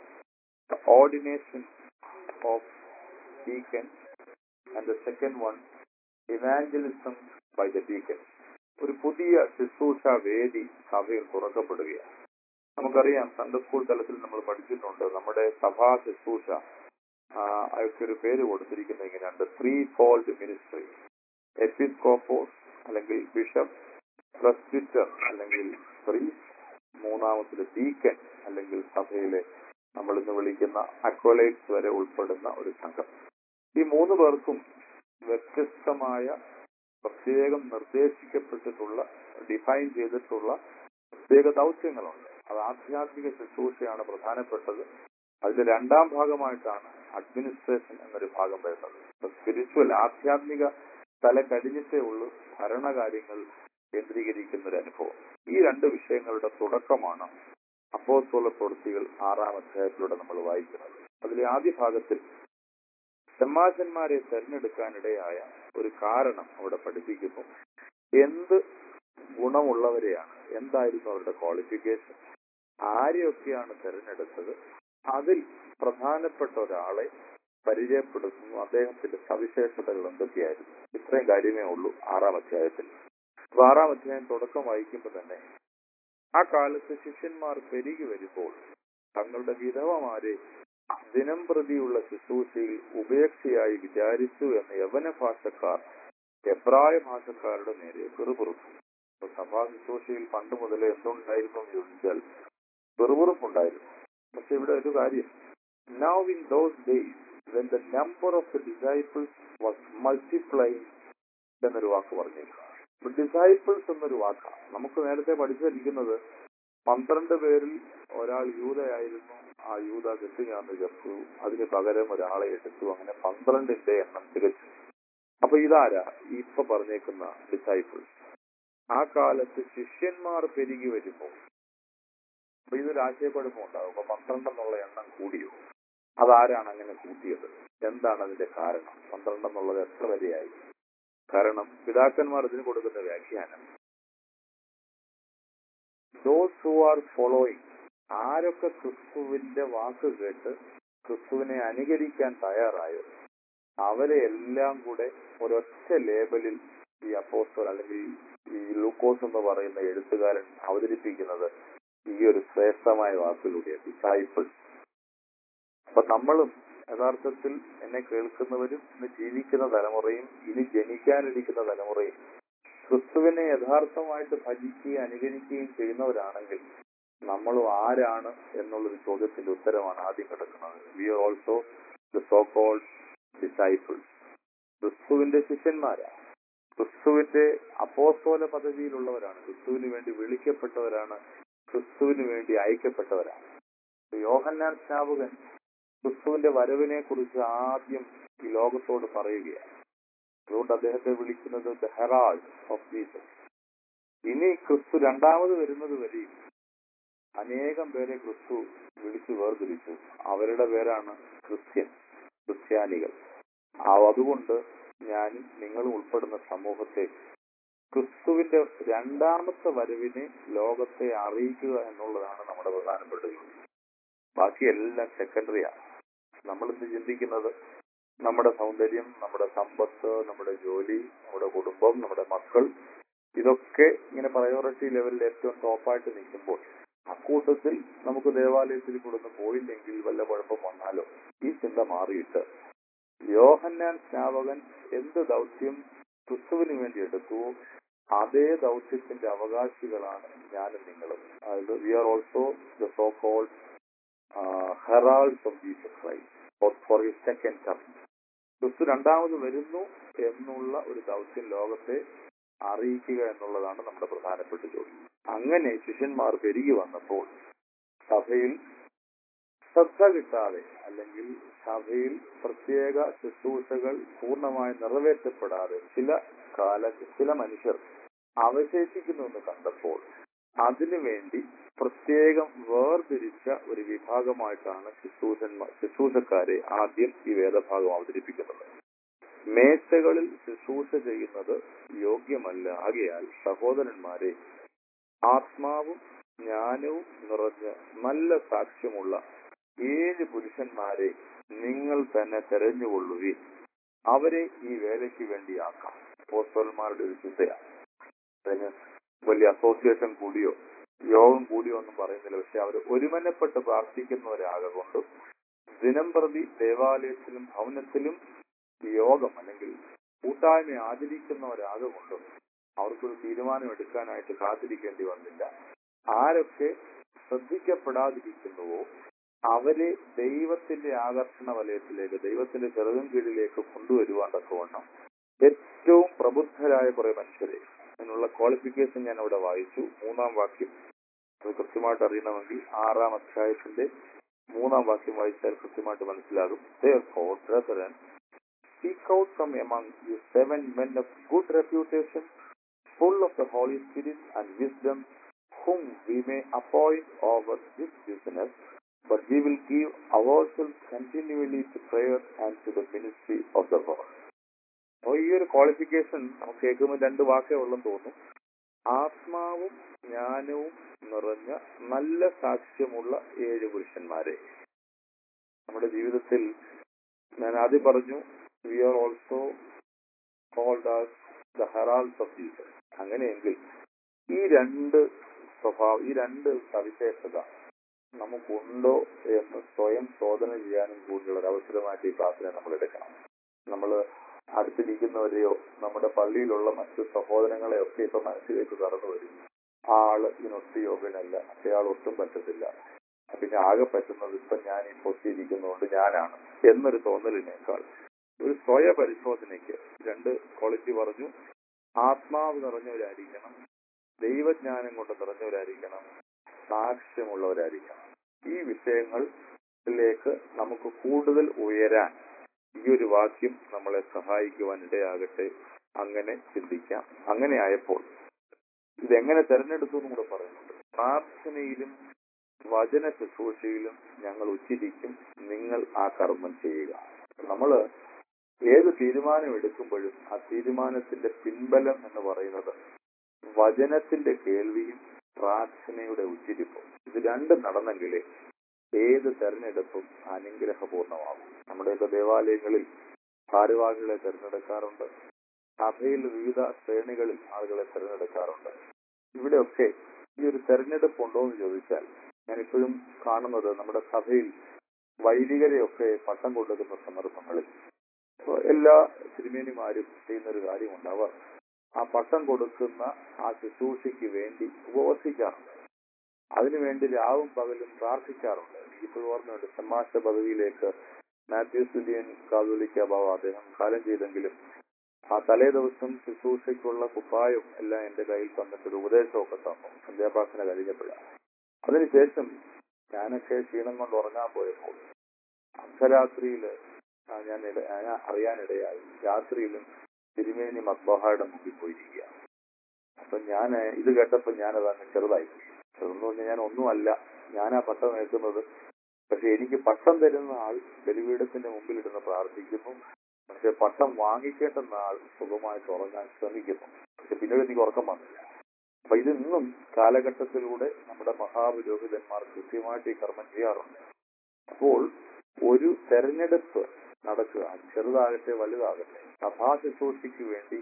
S2: ordination of deacon and the second one evangelism by the deacon. ഒരു പുതിയ ശുശ്രൂഷ വേദി സഭയിൽ തുറക്കപ്പെടുകയാണ്. നമുക്കറിയാം, സൺഡേ സ്കൂൾ തലത്തിൽ നമ്മൾ പഠിച്ചിട്ടുണ്ട്, നമ്മുടെ സഭാ ശുശ്രൂഷ അയാൾക്കൊരു പേര് കൊടുത്തിരിക്കുന്നത് ഇങ്ങനെയാണ്: 3-fold മിനിസ്ട്രി. എപ്പിസ്കോപ്പോസ് അല്ലെങ്കിൽ ബിഷപ്പ്, പ്രസ്ബിറ്റർ അല്ലെങ്കിൽ പ്രീസ്റ്റ്, മൂന്നാമത്തിൽ ഡീക്കൻ അല്ലെങ്കിൽ സഭയിലെ നമ്മൾ ഇന്ന് വിളിക്കുന്ന അക്വലൈറ്റ്സ് വരെ ഉൾപ്പെടുന്ന ഒരു സംഘം. ഈ 3 പേർക്കും വ്യത്യസ്തമായ പ്രത്യേകം നിർദ്ദേശിക്കപ്പെട്ടിട്ടുള്ള, ഡിഫൈൻ ചെയ്തിട്ടുള്ള പ്രത്യേക ദൗത്യങ്ങളുണ്ട്. അത് ആധ്യാത്മിക ശുശ്രൂഷയാണ് പ്രധാനപ്പെട്ടത്. അതിന്റെ 2-ാം ഭാഗമായിട്ടാണ് അഡ്മിനിസ്ട്രേഷൻ എന്നൊരു ഭാഗം വരുന്നത്. സ്പിരിച്വൽ, ആധ്യാത്മിക തല കഴിഞ്ഞിട്ടേ ഉള്ളൂ ഭരണകാര്യങ്ങൾ കേന്ദ്രീകരിക്കുന്ന ഒരു അനുഭവം. ഈ 2 വിഷയങ്ങളുടെ തുടക്കമാണ് അപ്പോസ്തല പ്രവൃത്തികൾ 6-ാം അധ്യായത്തിലൂടെ നമ്മൾ വായിക്കുന്നത്. അതിലെ ആദ്യ ഭാഗത്തിൽ ശമ്മാശന്മാരെ തെരഞ്ഞെടുക്കാനിടയായ ഒരു കാരണം അവിടെ പഠിപ്പിക്കുന്നു. എന്ത് ഗുണമുള്ളവരെയാണ്, എന്തായിരുന്നു അവരുടെ ക്വാളിഫിക്കേഷൻ, ആരെയൊക്കെയാണ് തെരഞ്ഞെടുത്തത്, അതിൽ പ്രധാനപ്പെട്ട ഒരാളെ പരിചയപ്പെടുത്തുന്നു. അദ്ദേഹത്തിന്റെ സവിശേഷതകൾ എന്തൊക്കെയായിരുന്നു. ഇത്രയും കാര്യമേ ഉള്ളൂ 6-ാം അധ്യായത്തിൽ. 6-ാം അധ്യായം തുടക്കം വായിക്കുമ്പോൾ തന്നെ ആ കാലത്ത് ശിഷ്യന്മാർ പെരുകി വരുമ്പോൾ തങ്ങളുടെ വിധവമാരെ ദിനം പ്രതിയുള്ള ശുശ്രൂഷയിൽ ഉപേക്ഷയായി വിചാരിച്ചു എന്ന യവന ഭാഷക്കാർ എബ്രായ ഭാഷക്കാരുടെ നേരെ പിറുപിറുത്തു. സഭാ ശുശ്രൂഷയിൽ പണ്ട് മുതലേ എന്തുണ്ടായിരുന്നു എന്ന് ചോദിച്ചാൽ പിറുപിറുപ്പുണ്ടായിരുന്നു. പക്ഷെ ഇവിടെ ഒരു കാര്യം, now in those days when the number of the disciples was multiplying എന്നൊരു വാക്ക് പറഞ്ഞിരിക്കുന്നു. ഡിസൈപ്പിൾസ് എന്നൊരു വാക്കാണ്. നമുക്ക് നേരത്തെ പഠിച്ചിരിക്കുന്നത് 12 പേരിൽ ഒരാൾ യൂദയായിരുന്നു, ആ യൂദ കെട്ടുകാന്ന് ചേർത്തു, അതിന് പകരം ഒരാളെ എടുത്തു, അങ്ങനെ 12ന്റെ എണ്ണം തികച്ചു. അപ്പൊ ഇതാരാ ഇപ്പൊ പറഞ്ഞേക്കുന്ന ഡിസൈപ്പിൾസ്? ആ കാലത്ത് ശിഷ്യന്മാർ പെരുകി വരുമ്പോൾ അപ്പൊ ഇതൊരു ആശയക്കുഴപ്പം ഉണ്ടാകും. അപ്പൊ 12 എന്നുള്ള എണ്ണം കൂടിയോ? അതാരാണ് അങ്ങനെ കൂട്ടിയത്? എന്താണ് അതിന്റെ കാരണം? 12 എന്നുള്ളത് എത്ര വരെയായി? കാരണം പിതാക്കന്മാർ ഇതിന് കൊടുക്കുന്ന വ്യാഖ്യാനം, those who are following, ആരൊക്കെ ക്രിസ്തുവിന്റെ വാക്ക് കേട്ട് ക്രിസ്തുവിനെ അനുകരിക്കാൻ തയ്യാറായോ അവരെ എല്ലാം കൂടെ ഒരൊറ്റ ലേബലിൽ ഈ അപ്പോസ്തലൻ അല്ലെങ്കിൽ ഈ ലൂക്കോസ് എന്ന് പറയുന്ന എഴുത്തുകാരൻ അവതരിപ്പിക്കുന്നത് ഈ ഒരു ശ്രേഷ്ഠമായ വാക്കിലൂടെയാണ്, ഡിസൈപ്പിൾസ്. അപ്പൊ നമ്മളും യഥാർത്ഥത്തിൽ എന്നെ കേൾക്കുന്നവരും ഇന്ന് ജീവിക്കുന്ന തലമുറയും ഇനി ജനിക്കാനിരിക്കുന്ന തലമുറയും ക്രിസ്തുവിനെ യഥാർത്ഥമായിട്ട് ഭജിക്കുകയും അനുകരിക്കുകയും ചെയ്യുന്നവരാണെങ്കിൽ നമ്മളും ആരാണ് എന്നുള്ളൊരു ചോദ്യത്തിന്റെ ഉത്തരമാണ് ആദ്യം കിടക്കുന്നത്. We are also the so called disciples. ക്രിസ്തുവിന്റെ ശിഷ്യന്മാരാണ്, ക്രിസ്തുവിന്റെ അപ്പോസ്തല പദവിയിലുള്ളവരാണ്, ക്രിസ്തുവിന് വേണ്ടി വിളിക്കപ്പെട്ടവരാണ്, ക്രിസ്തുവിന് വേണ്ടി അയക്കപ്പെട്ടവരാണ്. യോഹന്നാൻ സ്നാപകൻ ക്രിസ്തുവിന്റെ വരവിനെ കുറിച്ച് ആദ്യം ഈ ലോകത്തോട് പറയുകയാണ്. അതുകൊണ്ട് അദ്ദേഹത്തെ വിളിക്കുന്നത് ദ ഹെറാൾഡ് ഓഫ് ജീസസ്. ഇനി ക്രിസ്തു 2ാമത് വരുന്നത് വരെയും അനേകം പേരെ ക്രിസ്തു വിളിച്ചു വേർതിരിച്ചു. അവരുടെ പേരാണ് ക്രിസ്ത്യാനികൾ. അതുകൊണ്ട് ഞാനും നിങ്ങളും ഉൾപ്പെടുന്ന സമൂഹത്തെ ക്രിസ്തുവിന്റെ 2ാമത്തെ വരവിനെ ലോകത്തെ അറിയിക്കുക എന്നുള്ളതാണ് നമ്മുടെ പ്രധാനപ്പെട്ട ജോലി. ബാക്കിയെല്ലാം സെക്കൻഡറിയാണ്. നമ്മളിന്ന് ചിന്തിക്കുന്നത് നമ്മുടെ സൗന്ദര്യം, നമ്മുടെ സമ്പത്ത്, നമ്മുടെ ജോലി, നമ്മുടെ കുടുംബം, നമ്മുടെ മക്കൾ, ഇതൊക്കെ ഇങ്ങനെ പ്രയോറിറ്റി ലെവലിൽ ഏറ്റവും ടോപ്പായിട്ട് നിൽക്കുമ്പോൾ അക്കൂട്ടത്തിൽ നമുക്ക് ദേവാലയത്തിൽ കൊടുന്ന് പോയില്ലെങ്കിൽ വല്ല കുഴപ്പം വന്നാലോ ഈ ചിന്ത മാറിയിട്ട് യോഹന്നാൻ സ്നാപകൻ എന്ത് ദൗത്യം ക്രിസ്തുവിന് വേണ്ടി എടുത്തു, അതേ ദൗത്യത്തിന്റെ അവകാശികളാണ് ഞാനും നിങ്ങളും. അതായത് we are also the so called heralds of Jesus Christ for his second coming. ക്രിസ്തു രണ്ടാമത് വരുന്നു എന്നുള്ള ഒരു ദൗത്യം ലോകത്തെ അറിയിക്കുക എന്നുള്ളതാണ് നമ്മുടെ പ്രധാനപ്പെട്ട ജോലി. അങ്ങനെ ശിഷ്യന്മാർ പെരുകി വന്നപ്പോൾ സഭയിൽ ശ്രദ്ധ കിട്ടാതെ, അല്ലെങ്കിൽ സഭയിൽ പ്രത്യേക ശുശ്രൂഷകൾ പൂർണ്ണമായി നിറവേറ്റപ്പെടാതെ ചില മനുഷ്യർ അവശേഷിക്കുന്നുവെന്ന് കണ്ടപ്പോൾ അതിനുവേണ്ടി പ്രത്യേകം വേർതിരിച്ച ഒരു വിഭാഗമായിട്ടാണ് ശുശ്രൂഷക്കാരെ ആദ്യം ഈ വേദഭാഗം അവതരിപ്പിക്കുന്നത്. മേശകളിൽ ശുശ്രൂഷ ചെയ്യുന്നത് യോഗ്യമല്ല. ആകയാൽ സഹോദരന്മാരെ, ആത്മാവും ജ്ഞാനവും നിറഞ്ഞ് നല്ല സാക്ഷ്യമുള്ള 7 പുരുഷന്മാരെ നിങ്ങൾ തന്നെ തെരഞ്ഞുകൊള്ളുവിൻ, അവരെ ഈ വേലയ്ക്ക് വേണ്ടിയാക്കാം. അപ്പോസ്തലന്മാരുടെ ഒരു ചിന്തയാണ്. അതിന് വലിയ അസോസിയേഷൻ കൂടിയോ യോഗം കൂടിയോ ഒന്നും പറയുന്നില്ല. പക്ഷെ അവർ ഒരുമനപ്പെട്ട് പ്രാർത്ഥിക്കുന്നവരാകൊണ്ടും ദിനം പ്രതി ദേവാലയത്തിലും ഭവനത്തിലും യോഗം അല്ലെങ്കിൽ കൂട്ടായ്മ ആചരിക്കുന്നവരാകൊണ്ടും അവർക്കൊരു തീരുമാനം എടുക്കാനായിട്ട് കാത്തിരിക്കേണ്ടി വന്നില്ല. ആരൊക്കെ ശ്രദ്ധിക്കപ്പെടാതിരിക്കുന്നുവോ അവരെ ദൈവത്തിന്റെ ആകർഷണ വലയത്തിലേക്ക്, ദൈവത്തിന്റെ ചെറുതും കീഴിലേക്ക് കൊണ്ടുവരുവാൻ തക്കവണ്ണം ഏറ്റവും പ്രബുദ്ധരായ കുറെ മനുഷ്യരെ, അതിനുള്ള ക്വാളിഫിക്കേഷൻ ഞാൻ അവിടെ വായിച്ചു. 3-ാം വാക്യം അത് കൃത്യമായിട്ട് അറിയണമെങ്കിൽ 6-ാം അധ്യായത്തിന്റെ 3-ാം വാക്യം വായിച്ചാൽ കൃത്യമായിട്ട് മനസ്സിലാകും. Therefore, brethren, seek out from among you 7 men of good reputation, full of the Holy Spirit and wisdom, whom we may appoint over this business, but we will give ourselves continually to prayer and to the ministry of the word. അപ്പോൾ ഈ ഒരു qualification നമുക്ക് കേൾക്കുമ്പോൾ 2 വാക്കേ ഉള്ളെന്ന് തോന്നും. ആത്മാവും ജ്ഞാനവും നിറഞ്ഞ നല്ല സാക്ഷ്യമുള്ള 7 പുരുഷന്മാരെ. നമ്മുടെ ജീവിതത്തിൽ ഞാൻ ആദ്യം പറഞ്ഞു, we are also called as the heralds of Jesus. അങ്ങനെയെങ്കിൽ ഈ 2 സ്വഭാവം, ഈ 2 സവിശേഷത നമുക്കുണ്ടോ എന്ന് സ്വയം ശോധന ചെയ്യാനും കൂടിയുള്ള ഒരു അവസരമായിട്ട് ഈ ക്ലാസ്സിനെ നമ്മൾ എടുക്കണം. നമ്മൾ അടുത്തിരിക്കുന്നവരെയോ നമ്മുടെ പള്ളിയിലുള്ള മറ്റു സഹോദരങ്ങളെയോ ഒക്കെ ഇപ്പൊ മനസ്സിലേക്ക് കടന്നു വരും. ആ ആള് ഇതിനൊട്ടും യോഗ്യനല്ല, അയാൾ ഒട്ടും പറ്റത്തില്ല, പിന്നെ ആകെ പറ്റുന്നത് ഇപ്പൊ ഞാൻ ഈ പൊത്തിയിരിക്കുന്നതുകൊണ്ട് ഞാനാണ് എന്നൊരു തോന്നലിനേക്കാൾ ഒരു സ്വയ പരിശോധനയ്ക്ക് 2 ക്വാളിറ്റി പറഞ്ഞു. ആത്മാവ് നിറഞ്ഞവരായിരിക്കണം, ദൈവജ്ഞാനം കൊണ്ട് നിറഞ്ഞവരായിരിക്കണം, സാക്ഷ്യമുള്ളവരായിരിക്കണം. ഈ വിഷയങ്ങളിലേക്ക് നമുക്ക് കൂടുതൽ ഉയരാൻ ഈ ഒരു വാക്യം നമ്മളെ സഹായിക്കുവാൻ ഇടയാകട്ടെ. അങ്ങനെ ചിന്തിക്കാം. അങ്ങനെ ആയപ്പോൾ ഇതെങ്ങനെ തെരഞ്ഞെടുത്തു എന്നും കൂടെ പറയുന്നുണ്ട്. പ്രാർത്ഥനയിലും വചന ശുശ്രൂഷയിലും ഞങ്ങൾ ഉച്ചിരിക്കും, നിങ്ങൾ ആ കർമ്മം ചെയ്യുക. നമ്മൾ ഏത് തീരുമാനം എടുക്കുമ്പോഴും ആ തീരുമാനത്തിന്റെ പിൻബലം എന്ന് പറയുന്നത് വചനത്തിന്റെ കേൾവിയും പ്രാർത്ഥനയുടെ ഉച്ചിരിപ്പും. ഇത് 2 നടന്നെങ്കിലേ ഏത് തെരഞ്ഞെടുപ്പും അനുഗ്രഹപൂർണമാകും. നമ്മുടെയൊക്കെ ദേവാലയങ്ങളിൽ ഭാരവാഹികളെ തെരഞ്ഞെടുക്കാറുണ്ട്. സഭയിൽ വിവിധ ശ്രേണികളിൽ ആളുകളെ തെരഞ്ഞെടുക്കാറുണ്ട്. ഇവിടെയൊക്കെ ഈ ഒരു തെരഞ്ഞെടുപ്പ് ഉണ്ടോ എന്ന് ചോദിച്ചാൽ ഞാനിപ്പോഴും കാണുന്നത് നമ്മുടെ സഭയിൽ വൈദികരെയൊക്കെ പട്ടം കൊടുക്കുന്ന സന്ദർഭങ്ങളിൽ എല്ലാ തിരുമേനിമാരും ചെയ്യുന്നൊരു കാര്യമുണ്ട്. അവർ ആ പട്ടം കൊടുക്കുന്ന ആ ശുശ്രൂഷയ്ക്ക് വേണ്ടി ഉപവസിക്കാറുണ്ട്. അതിനുവേണ്ടി രാവും പകലും പ്രാർത്ഥിക്കാറുണ്ട്. എനിക്കിപ്പോൾ ഓർമ്മയുണ്ട്, സമാശ പദവിയിലേക്ക് മാത്യു സുലിയൻ കാതോലിക്ക ബാവ അദ്ദേഹം കാലം ചെയ്തെങ്കിലും ആ തലേ ദിവസം ശുശ്രൂഷയ്ക്കുള്ള കുപ്പായും എല്ലാം എന്റെ കയ്യിൽ തന്നിട്ടൊരു ഉപദേശമൊക്കെ തന്നു സന്ധ്യാപ്രാർത്ഥന കഴിഞ്ഞപ്പോഴാണ്. അതിനുശേഷം ഞാനൊക്കെ ക്ഷീണം കൊണ്ട് ഉറങ്ങാൻ പോയപ്പോൾ അർദ്ധരാത്രിയിൽ ഞാൻ അറിയാനിടയായി രാത്രിയിലും തിരുമേനി മത്ബഹായുടെ മുമ്പിൽ പോയിരിക്കുക. അപ്പൊ ഞാൻ ഇത് കേട്ടപ്പോൾ ഞാനതങ്ങ് ചെറുതായി. ചെറുതെന്ന് പറഞ്ഞാൽ ഞാൻ ഒന്നുമല്ല, ഞാനാ പട്ടം ഏൽക്കുന്നത്. പക്ഷെ എനിക്ക് പട്ടം തരുന്ന ആൾ ബലിപീഠത്തിന്റെ മുമ്പിലിരുന്ന് പ്രാർത്ഥിക്കുന്നു. പക്ഷെ പട്ടം വാങ്ങിക്കേണ്ടുന്ന ആൾ സുഖമായിട്ട് ഉറങ്ങാൻ ശ്രമിക്കുന്നു. പക്ഷെ പിന്നീട് എനിക്ക് ഉറക്കം വന്നില്ല. അപ്പൊ ഇന്നും കാലഘട്ടത്തിലൂടെ നമ്മുടെ മഹാപുരോഹിതന്മാർ കൃത്യമായിട്ട് ഈ കർമ്മം ചെയ്യാറുണ്ട്. അപ്പോൾ ഒരു തെരഞ്ഞെടുപ്പ് നടക്കുക, ചെറുതാകട്ടെ വലുതാകട്ടെ, സഭാ ശുശ്രൂഷയ്ക്ക് വേണ്ടി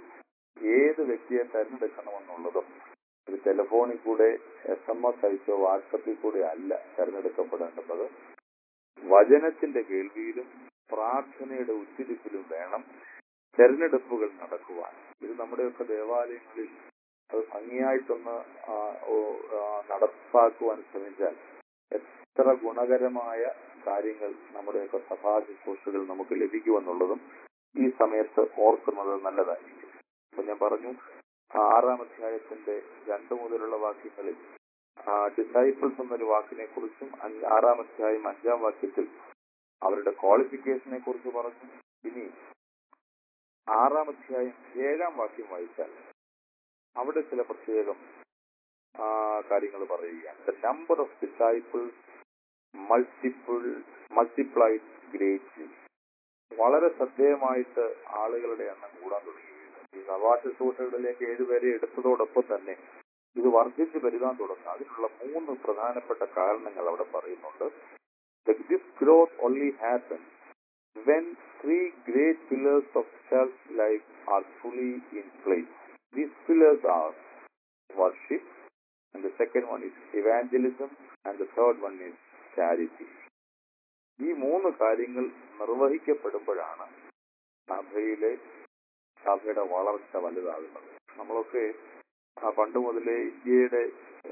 S2: ഏത് വ്യക്തിയെ തെരഞ്ഞെടുക്കണമെന്നുള്ളതും ഒരു ടെലിഫോണിൽ കൂടെ SMS അയച്ചോ വാട്സപ്പിൽ കൂടെ അല്ല തെരഞ്ഞെടുക്കപ്പെടേണ്ടത്. വചനത്തിന്റെ കേൾവിയിലും പ്രാർത്ഥനയുടെ ഉച്ചരിപ്പിലും വേണം തെരഞ്ഞെടുപ്പുകൾ നടക്കുവാൻ. ഇത് നമ്മുടെയൊക്കെ ദേവാലയങ്ങളിൽ അത് ഭംഗിയായിട്ടൊന്ന് നടപ്പാക്കുവാൻ ശ്രമിച്ചാൽ എത്ര ഗുണകരമായ കാര്യങ്ങൾ നമ്മുടെയൊക്കെ സഭാ ശുശ്രൂഷകൾ നമുക്ക് ലഭിക്കുമെന്നുള്ളതും ഈ സമയത്ത് ഓർക്കുന്നത് നല്ലതായിരിക്കും. അപ്പൊ ഞാൻ പറഞ്ഞു, 6-ാം അധ്യായത്തിന്റെ 2 മുതലുള്ള വാക്യങ്ങളിൽ ഡിസൈപ്പിൾസ് എന്നൊരു വാക്കിനെ കുറിച്ചും 6-ാം അധ്യായം 5-ാം വാക്യത്തിൽ അവരുടെ ക്വാളിഫിക്കേഷനെ കുറിച്ച് പറഞ്ഞു. ഇനി 6-ാം അധ്യായം 7-ാം വാക്യം വായിച്ചാൽ അവിടെ ചില പ്രത്യേകം കാര്യങ്ങൾ പറയുകയാണ്. The number of disciples multiplied greatly. വളരെ ശ്രദ്ധേയമായിട്ട് ആളുകളുടെ എണ്ണം കൂടാൻ തുടങ്ങിയിരുന്നു. ഈ സഭാ ശുശ്രൂഷകളിലേക്ക് 7 പേരെ എടുത്തതോടൊപ്പം തന്നെ ഇത് വർദ്ധിച്ചു വരുവാൻ തുടങ്ങുക. അതിനുള്ള 3 പ്രധാനപ്പെട്ട കാരണങ്ങൾ അവിടെ പറയുന്നുണ്ട്. This growth only happens when 3 great pillars of church life are fully in place. These pillars are worship, and the second one is evangelism, and the third one is charity. ഈ 3 കാര്യങ്ങൾ നിർവഹിക്കപ്പെടുമ്പോഴാണ് സഭയുടെ വളർച്ച വലുതാകുന്നത്. നമ്മളൊക്കെ പണ്ട് മുതലേ ഇന്ത്യയുടെ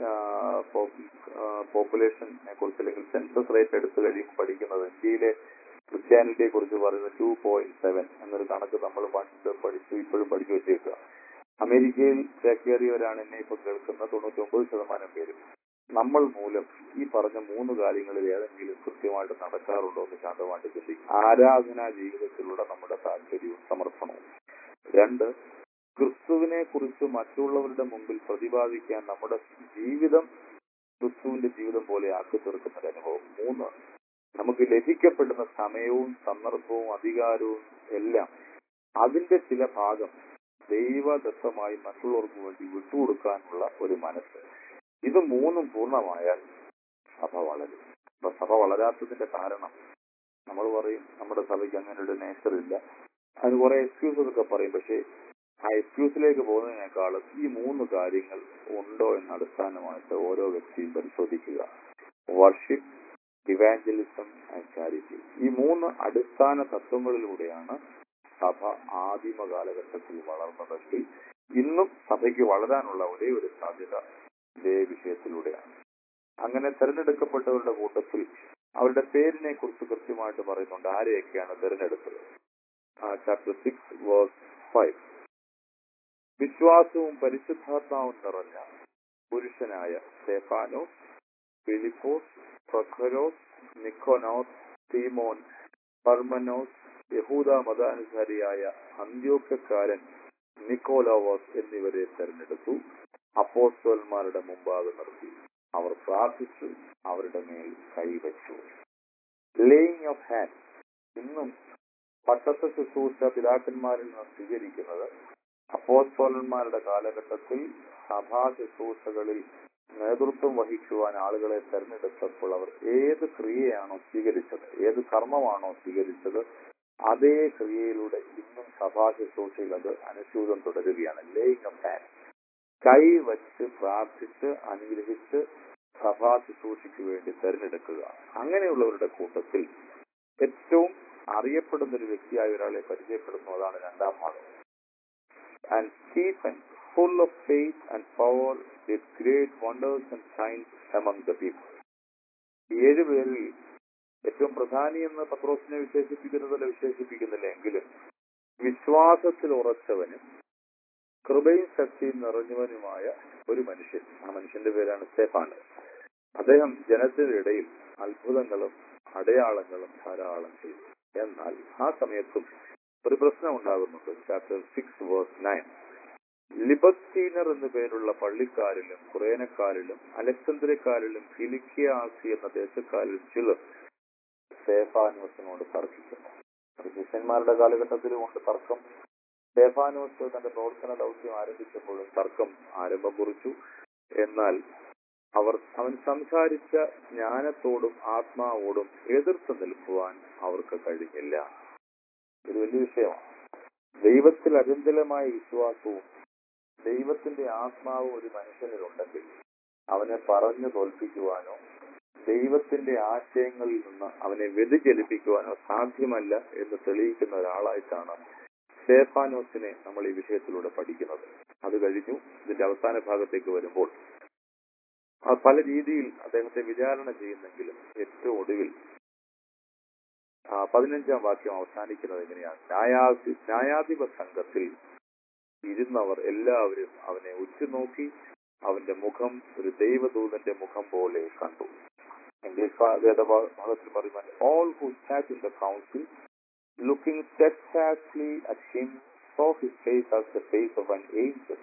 S2: പോപ്പുലേഷനെ കുറിച്ച് അല്ലെങ്കിൽ സെൻസസ് റേറ്റ് എടുത്തു കഴിയുമ്പോൾ പഠിക്കുന്നത് ഇന്ത്യയിലെ ക്രിസ്ത്യാനിറ്റിയെ കുറിച്ച് പറയുന്നത് 2.7 എന്നൊരു കണക്ക് നമ്മൾ പണ്ട് പഠിച്ചു, ഇപ്പോഴും പഠിച്ചു വെച്ചേക്കുക. അമേരിക്കയിൽ ചേക്കേറിയവരാണ് എന്നെ ഇപ്പൊ കേൾക്കുന്ന 99% പേരും. നമ്മൾ മൂലം ഈ പറഞ്ഞ 3 കാര്യങ്ങളിൽ ഏതെങ്കിലും കൃത്യമായിട്ട് നടക്കാറുണ്ടോ എന്ന് ശാന്തമായിട്ട് ചിന്തിക്കും. ആരാധനാ ജീവിതത്തിലുള്ള നമ്മുടെ താല്പര്യവും സമർപ്പണവും. 2, ക്രിസ്തുവിനെ കുറിച്ച് മറ്റുള്ളവരുടെ മുമ്പിൽ പ്രതിപാദിക്കാൻ നമ്മുടെ ജീവിതം ക്രിസ്തുവിന്റെ ജീവിതം പോലെ ആക്കി തീർക്കുന്ന ഒരു അനുഭവം. 3, നമുക്ക് ലഭിക്കപ്പെടുന്ന സമയവും സന്ദർഭവും അധികാരവും എല്ലാം അതിന്റെ ചില ഭാഗം ദൈവദത്തമായി മറ്റുള്ളവർക്ക് വേണ്ടി വിട്ടുകൊടുക്കാനുള്ള ഒരു മനസ്സ്. ഇത് 3 പൂർണ്ണമായാൽ സഭ വളരും. അപ്പൊ സഭ വളരാത്തതിന്റെ കാരണം നമ്മൾ പറയും നമ്മുടെ സഭയ്ക്ക് അങ്ങനെ ഒരു നേച്ചർ ഇല്ല, അതിന് കുറെ എക്സ്ക്യൂസസ് ഒക്കെ പറയും. പക്ഷേ ആ എക്സ്ക്യൂസിലേക്ക് പോകുന്നതിനേക്കാളും ഈ 3 കാര്യങ്ങൾ ഉണ്ടോ എന്ന് അടിസ്ഥാനമായിട്ട് ഓരോ വ്യക്തിയും പരിശോധിക്കുക. Worship, evangelism and charity. ഈ 3 അടിസ്ഥാന തത്വങ്ങളിലൂടെയാണ് സഭ ആദിമ കാലഘട്ടത്തിൽ വളർന്നതെങ്കിൽ ഇന്നും സഭയ്ക്ക് വളരാനുള്ള ഒരേ ഒരു സാധ്യത ഇതേ വിഷയത്തിലൂടെയാണ്. അങ്ങനെ തെരഞ്ഞെടുക്കപ്പെട്ടവരുടെ കൂട്ടത്തിൽ അവരുടെ പേരിനെ കുറിച്ച് കൃത്യമായിട്ട് പറയുന്നുണ്ട്. ആരെയൊക്കെയാണ് തെരഞ്ഞെടുത്തത്? Chapter 6 verse 5. വിശ്വാസവും പരിശുദ്ധാത്മാവും നിറഞ്ഞ പുരുഷനായ സ്തെഫാനോസ്, ഫിലിപ്പോസ്, പ്രൊഖരോസ്, നിക്കോനോസ്, തീമോൻ, പർമനോസ്, യഹൂദ മതാനുസാരിയായ അന്ത്യോക്യക്കാരൻ നിക്കോലാവോസ് എന്നിവരെ തെരഞ്ഞെടുത്തു. അപ്പോസ്തലന്മാരുടെ മുമ്പാകെ നിർത്തി. അവർ പ്രാർത്ഥിച്ചു, അവരുടെ മേൽ കൈവച്ചു. Laying of hand. ഇന്നും പട്ടത്ത ശുശ്രൂഷ പിതാക്കന്മാരിൽ നിന്ന് സ്വീകരിക്കുന്നത് അപ്പോസ്തലന്മാരുടെ കാലഘട്ടത്തിൽ സഭാ ശുശ്രൂഷകളിൽ നേതൃത്വം വഹിക്കുവാൻ ആളുകളെ തെരഞ്ഞെടുത്തപ്പോൾ അവർ ഏത് ക്രിയയാണോ സ്വീകരിച്ചത്, ഏത് കർമ്മമാണോ സ്വീകരിച്ചത്, അതേ ക്രിയയിലൂടെ ഇന്നും സഭാ ശുശ്രൂഷയിൽ അത് അനുസ്യൂതം തുടരുകയാണ്. Laying of hand. കൈ വച്ച് പ്രാർത്ഥിച്ച് അനുഗ്രഹിച്ച് സഭാ ശുശ്രൂഷയ്ക്ക് വേണ്ടി തെരഞ്ഞെടുക്കുക. അങ്ങനെയുള്ളവരുടെ കൂട്ടത്തിൽ ഏറ്റവും അറിയപ്പെടുന്ന ഒരു വ്യക്തിയായ ഒരാളെ പരിചയപ്പെടുന്നു. അതാണ് 2-ാം ഭാഗം. And Stephen, full of faith and power, did great wonders and signs among the people. 7 പേരിൽ ഏറ്റവും പ്രധാനി എന്ന് പത്രോസിനെ വിശേഷിപ്പിക്കുന്നില്ല എങ്കിലും വിശ്വാസത്തിൽ ഉറച്ചവനും കൃപയും ശക്തിയും നിറഞ്ഞവനുമായ ഒരു മനുഷ്യൻ. ആ മനുഷ്യന്റെ പേരാണ് സ്തെഫാനോസ്. അദ്ദേഹം ജനത്തിന്റെ ഇടയിൽ അത്ഭുതങ്ങളും അടയാളങ്ങളും ധാരാളം ചെയ്തു. എന്നാൽ ആ സമയത്തും ഒരു പ്രശ്നം ഉണ്ടാകുന്നുണ്ട്. Chapter 6 verse 9. ലിബർത്തീനർ എന്നു പേരുള്ള പള്ളിക്കാരിലും കുറേനക്കാരിലും അലക്സാന്ദ്രിയക്കാരിലും കിലിക്കിയ ആസി എന്ന ദേശക്കാരിലും ചിലർ സ്തെഫാനോസിനോട് തർക്കിക്കുന്നു. ശിഷ്യന്മാരുടെ കാലഘട്ടത്തിലും ഉണ്ട് തർക്കം. സ്തെഫാനോസ് തന്റെ പ്രവർത്തന ദൗത്യം ആരംഭിച്ചപ്പോഴും തർക്കം ആരംഭം കുറിച്ചു. എന്നാൽ അവൻ സംസാരിച്ച ജ്ഞാനത്തോടും ആത്മാവോടും എതിർത്ത് നിൽക്കുവാൻ അവർക്ക് കഴിഞ്ഞില്ല. ഒരു വലിയ വിഷയമാണ്. ദൈവത്തിൽ അചഞ്ചലമായ വിശ്വാസവും ദൈവത്തിന്റെ ആത്മാവും ഒരു മനുഷ്യനിലുണ്ടെങ്കിൽ അവനെ പറഞ്ഞു തോൽപ്പിക്കുവാനോ ദൈവത്തിന്റെ ആശയങ്ങളിൽ നിന്ന് അവനെ വ്യതിചലിപ്പിക്കുവാനോ സാധ്യമല്ല എന്ന് തെളിയിക്കുന്ന ഒരാളായിട്ടാണ് സ്തേഫാനോസിനെ നമ്മൾ ഈ വിഷയത്തിലൂടെ പഠിക്കുന്നത്. അത് കഴിഞ്ഞു ഇതിന്റെ അവസാന ഭാഗത്തേക്ക് വരുമ്പോൾ പല രീതിയിൽ അദ്ദേഹത്തെ വിചാരണ ചെയ്യുന്നെങ്കിലും ഏറ്റവും ഒടുവിൽ 15-ാം വാക്യം അവസാനിക്കുന്നത് എങ്ങനെയാണ്? ന്യായാധിപ സംഘത്തിൽ ഇരുന്നവർ എല്ലാവരും അവനെ ഉറ്റുനോക്കി അവന്റെ മുഖം ഒരു ദൈവദൂതന്റെ മുഖം പോലെ കണ്ടു. വേദഭാഗത്തിൽ പറയുമ്പോൾ all who sat in the council looking steadfastly at him saw his face as the face of an angel.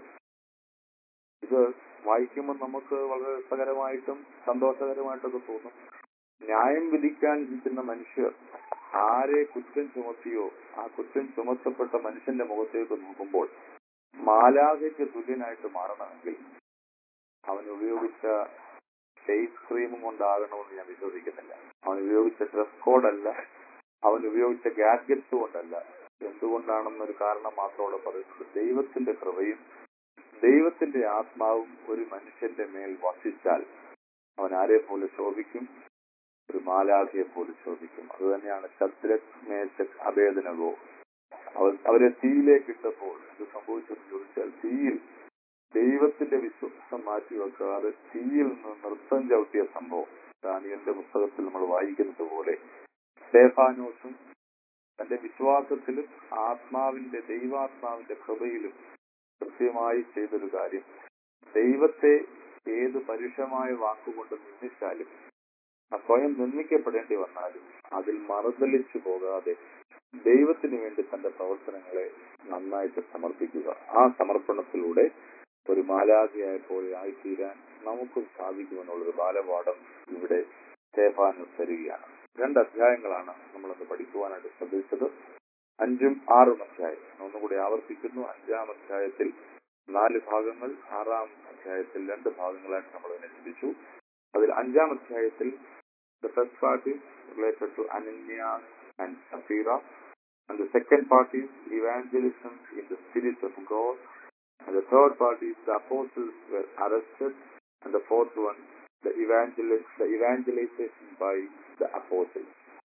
S2: ഇത് വായിക്കുമ്പോൾ നമുക്ക് വളരെ രസകരമായിട്ടും സന്തോഷകരമായിട്ടൊക്കെ തോന്നും. ന്യായം വിധിക്കാൻ ഇരിക്കുന്ന മനുഷ്യർ ആരെ കുറ്റം ചുമത്തിയോ ആ കുറ്റം ചുമത്തപ്പെട്ട മനുഷ്യന്റെ മുഖത്തേക്ക് നോക്കുമ്പോൾ മാലാഖയ്ക്ക് തുല്യനായിട്ട് മാറണമെങ്കിൽ അവൻ ഉപയോഗിച്ച ഫേസ് ക്രീമും കൊണ്ടാകണമെന്ന് ഞാൻ വിശ്വസിക്കുന്നില്ല. അവൻ ഉപയോഗിച്ച ഡ്രസ് കോഡല്ല, അവൻ ഉപയോഗിച്ച ഗാഡ്ജറ്റ്സ് കൊണ്ടല്ല. എന്തുകൊണ്ടാണെന്നൊരു കാരണം മാത്രമോടെ പറയുന്നത്, ദൈവത്തിന്റെ കൃപയും ദൈവത്തിന്റെ ആത്മാവും ഒരു മനുഷ്യന്റെ മേൽ വസിച്ചാൽ അവൻ ആരെ പോലെ ശോഭിക്കും? ഒരു മാലാഖയെ പോലെ ശോഭിക്കും. അത് തന്നെയാണ് ശദ്രക്, മേശക്, അബേദ്നെഗോ അവരെ തീയിലേക്ക് ഇട്ടപ്പോൾ ഇത് സംഭവിച്ചെന്ന് ചോദിച്ചാൽ, തീയിൽ ദൈവത്തിന്റെ വിശ്വാസം മാറ്റിവെക്കാതെ തീയിൽ നിന്ന് നൃത്തം ചവിട്ടിയ സംഭവം ദാനിയേലിന്റെ പുസ്തകത്തിൽ നമ്മൾ വായിക്കുന്നത് പോലെ സ്തേഫാനോസും തന്റെ വിശ്വാസത്തിലും ദൈവാത്മാവിന്റെ കൃപയിലും കൃത്യമായി ചെയ്തൊരു കാര്യം, ദൈവത്തെ ഏത് പരുഷമായ വാക്കുകൊണ്ട് നിന്ദിച്ചാലും സ്വയം നിർമ്മിക്കപ്പെടേണ്ടി വന്നാലും അതിൽ മറുതലിച്ചു പോകാതെ ദൈവത്തിന് വേണ്ടി തന്റെ പ്രവർത്തനങ്ങളെ നന്നായിട്ട് സമർപ്പിക്കുക. ആ സമർപ്പണത്തിലൂടെ ഒരു മാലാഖയെ പോലെ ആയിത്തീരാൻ നമുക്കും സാധിക്കുമെന്നുള്ളൊരു ബാലപാഠം ഇവിടെ സ്തേഫാനോസ് തരികയാണ്. 2 അധ്യായങ്ങളാണ് നമ്മളൊന്ന് പഠിക്കുവാനായിട്ട് ശ്രദ്ധിച്ചത്. 5ഉം 6ഉം അധ്യായം ഒന്നുകൂടി ആവർത്തിക്കുന്നു. 5-ാം അധ്യായത്തിൽ 4 ഭാഗങ്ങൾ, 6-ാം അധ്യായത്തിൽ 2 ഭാഗങ്ങളായിട്ട് നമ്മൾ അതിനെ ചിന്തിച്ചു. അതിൽ 5-ാം അധ്യായത്തിൽ the first part is related to Ananias and Sapphira, and the second part is evangelism in the spirit of God, and the third part is the apostles were arrested, and the fourth one the evangelization by the apostles.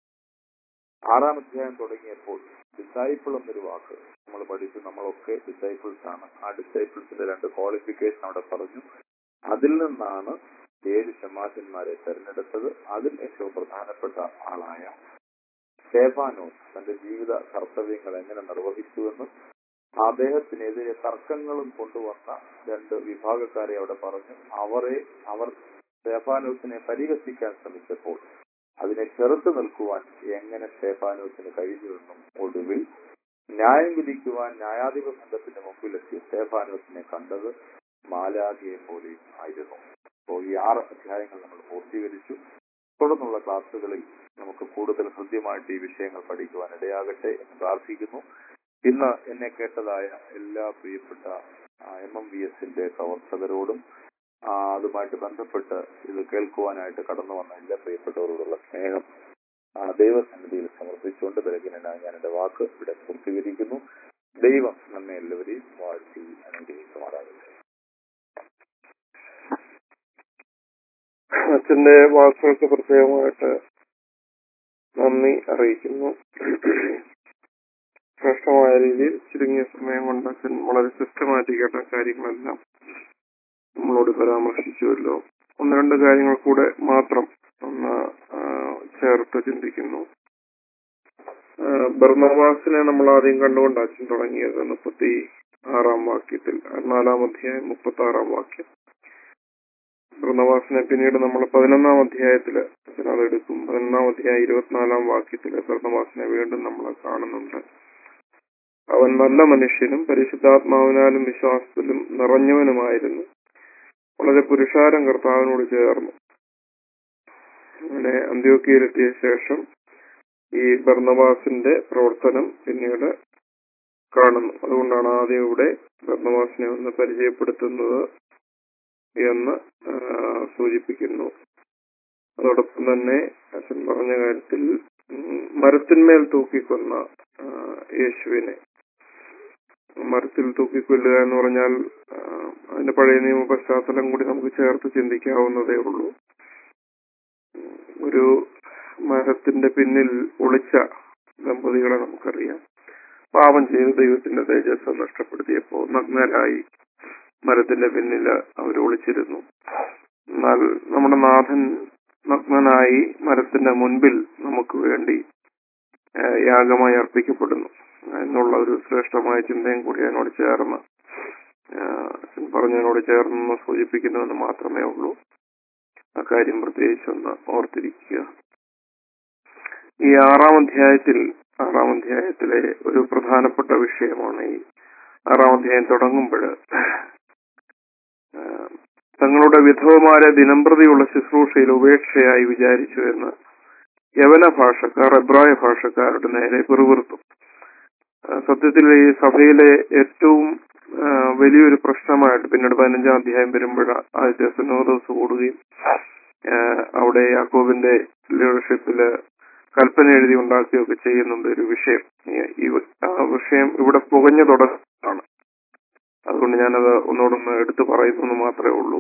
S2: 6-ാം അധ്യായം തുടങ്ങിയപ്പോൾ disciple എന്നൊരു വാക്ക് നമ്മൾ പഠിച്ചു. നമ്മളൊക്കെ disciples ആണ്. ആ ഡിസൈപ്പിൾസിന്റെ 2 qualification അവിടെ പറഞ്ഞു. അതിൽ നിന്നാണ് 7 ശമാശന്മാരെ തെരഞ്ഞെടുത്തത്. അതിൽ ഏറ്റവും പ്രധാനപ്പെട്ട ആളായ സ്തേഫാനോസ് തന്റെ ജീവിത കർത്തവ്യങ്ങൾ എങ്ങനെ നിർവഹിച്ചുവെന്നും അദ്ദേഹത്തിനെതിരെ തർക്കങ്ങളും കൊണ്ടുവന്ന 2 വിഭാഗക്കാരെ അവിടെ പറഞ്ഞു. അവർ സ്തേഫാനോസിനെ പരിഹസിക്കാൻ ശ്രമിച്ചപ്പോൾ അതിനെ ചെറുത്തു നിൽക്കുവാൻ എങ്ങനെ സ്തേഫാനോസിന് കഴിഞ്ഞുവെന്നും ഒടുവിൽ ന്യായം വിധിക്കുവാൻ ന്യായാധിപ സംഘത്തിന്റെ മുമ്പിലെത്തിയ സ്തേഫാനോസിനെ കണ്ടത് മാലാഖയെ പോലെയും ആയിരുന്നു. അപ്പോൾ ഈ 6 അധ്യായങ്ങൾ നമ്മൾ പൂർത്തീകരിച്ചു. തുടർന്നുള്ള ക്ലാസ്സുകളിൽ നമുക്ക് കൂടുതൽ ഹൃദ്യമായിട്ട് ഈ വിഷയങ്ങൾ പഠിക്കുവാൻ ഇടയാകട്ടെ എന്ന് പ്രാർത്ഥിക്കുന്നു. ഇന്ന് എന്നെ കേട്ടതായ എല്ലാ പ്രിയപ്പെട്ട MMVSന്റെ പ്രവർത്തകരോടും അതുമായിട്ട് ബന്ധപ്പെട്ട് ഇത് കേൾക്കുവാനായിട്ട് കടന്നു വന്ന എല്ലാ പ്രിയപ്പെട്ടവരോടുള്ള സ്നേഹം ദൈവസന്നിധിയിൽ സമർപ്പിച്ചുകൊണ്ട് ബലഹീനനായി ഞാൻ എന്റെ വാക്ക് ഇവിടെ പൂർത്തീകരിക്കുന്നു. ദൈവം നമ്മെ എല്ലാവരെയും വാഴ്ത്തി അനുഗ്രഹിക്കുമാറാകട്ടെ.
S1: അച്ഛന്റെ വാക്കുകൾക്ക് പ്രത്യേകമായിട്ട് നന്ദി അറിയിക്കുന്നു. ശ്രേഷ്ഠമായ രീതിയിൽ ചുരുങ്ങിയ സമയം കൊണ്ട് അച്ഛൻ വളരെ സിസ്റ്റമാറ്റിക് ആയിട്ട് കാര്യങ്ങളെല്ലാം നമ്മളോട് പരാമർശിച്ചുവല്ലോ. 1-2 കാര്യങ്ങൾ കൂടെ മാത്രം ഒന്ന് ചേർത്ത് ചിന്തിക്കുന്നു. ബർന്നബാസിനെ നമ്മൾ ആദ്യം കണ്ടുകൊണ്ട് അച്ഛൻ തുടങ്ങിയത് 36-ാം വാക്യത്തിൽ, 4-ാം അധ്യായം 36-ാം വാക്യം. ബർന്നബാസിനെ പിന്നീട് നമ്മൾ 11-ാം അധ്യായത്തിൽ അച്ഛൻ അതെടുക്കും. 11-ാം അധ്യായം 24-ാം വാക്യത്തിൽ ബർന്നബാസിനെ വീണ്ടും നമ്മൾ കാണുന്നുണ്ട്. അവൻ നല്ല മനുഷ്യനും പരിശുദ്ധാത്മാവിനാലും വിശ്വാസത്തിലും നിറഞ്ഞവനുമായിരുന്നു. വളരെ പുരുഷാരം കർത്താവിനോട് ചേർന്നു. അങ്ങനെ അന്ത്യോക്യയിലെത്തിയ ശേഷം ഈ ബർന്നബാസിന്റെ പ്രവർത്തനം പിന്നീട് കാണുന്നു. അതുകൊണ്ടാണ് ആദ്യം ഇവിടെ ബർന്നബാസിനെ ഒന്ന് പരിചയപ്പെടുത്തുന്നത് എന്ന് സൂചിപ്പിക്കുന്നു. അതോടൊപ്പം തന്നെ അച്ഛൻ പറഞ്ഞ കാര്യത്തിൽ മരത്തിന്മേൽ തൂക്കിക്കൊന്ന യേശുവിനെ, മരത്തിൽ തൂക്കിക്കൊല്ലുക എന്ന് പറഞ്ഞാൽ അതിന്റെ പഴയ നിയമ പശ്ചാത്തലം കൂടി നമുക്ക് ചേർത്ത് ചിന്തിക്കാവുന്നതേ ഉള്ളൂ. ഒരു മരത്തിന്റെ പിന്നിൽ ഒളിച്ച ദമ്പതികളെ നമുക്കറിയാം. പാപം ചെയ്ത് ദൈവത്തിന്റെ തേജസ് നഷ്ടപ്പെടുത്തിയപ്പോ നഗ്നരായി മരത്തിന്റെ പിന്നിൽ അവർ ഒളിച്ചിരുന്നു. എന്നാൽ നമ്മുടെ നാഥൻ നഗ്നനായി മരത്തിന്റെ മുൻപിൽ നമുക്ക് വേണ്ടി യാഗമായി അർപ്പിക്കപ്പെടുന്നു എന്നുള്ള ഒരു ശ്രേഷ്ഠമായ ചിന്തയും കൂടി അതിനോട് ചേർന്ന് പറഞ്ഞതിനോട് ചേർന്ന് സൂചിപ്പിക്കുന്നുവെന്ന് മാത്രമേ ഉള്ളൂ. ആ കാര്യം പ്രത്യേകിച്ചൊന്ന് ഓർത്തിരിക്കുക. ഈ ആറാം അധ്യായത്തിലെ ഒരു പ്രധാനപ്പെട്ട വിഷയമാണ് ഈ ആറാം അധ്യായം തുടങ്ങുമ്പോൾ തങ്ങളുടെ വിധവമാരെ ദിനംപ്രതിയുള്ള ശുശ്രൂഷയിൽ ഉപേക്ഷയായി വിചാരിച്ചു എന്ന് യവന ഭാഷക്കാർ എബ്രായ ഭാഷക്കാരുടെ നേരെ പിറുപിറുത്തു. സത്യത്തിൽ ഈ സഭയിലെ ഏറ്റവും വലിയൊരു പ്രശ്നമായിട്ട് പിന്നീട് 15-ാം അധ്യായം വരുമ്പോൾ ആദ്യത്തെ സിനോദോസ് കൂടുകയും അവിടെ യാക്കോബിന്റെ ലീഡർഷിപ്പില് കൽപ്പന എഴുതി ഉണ്ടാക്കുകയൊക്കെ ചെയ്യുന്നുണ്ട് ഒരു വിഷയം. ആ വിഷയം ഇവിടെ പുകഞ്ഞു തുടങ്ങാണ്. അതുകൊണ്ട് ഞാനത് ഒന്നോടൊന്ന് എടുത്തു പറയുന്നു മാത്രമേ ഉള്ളൂ.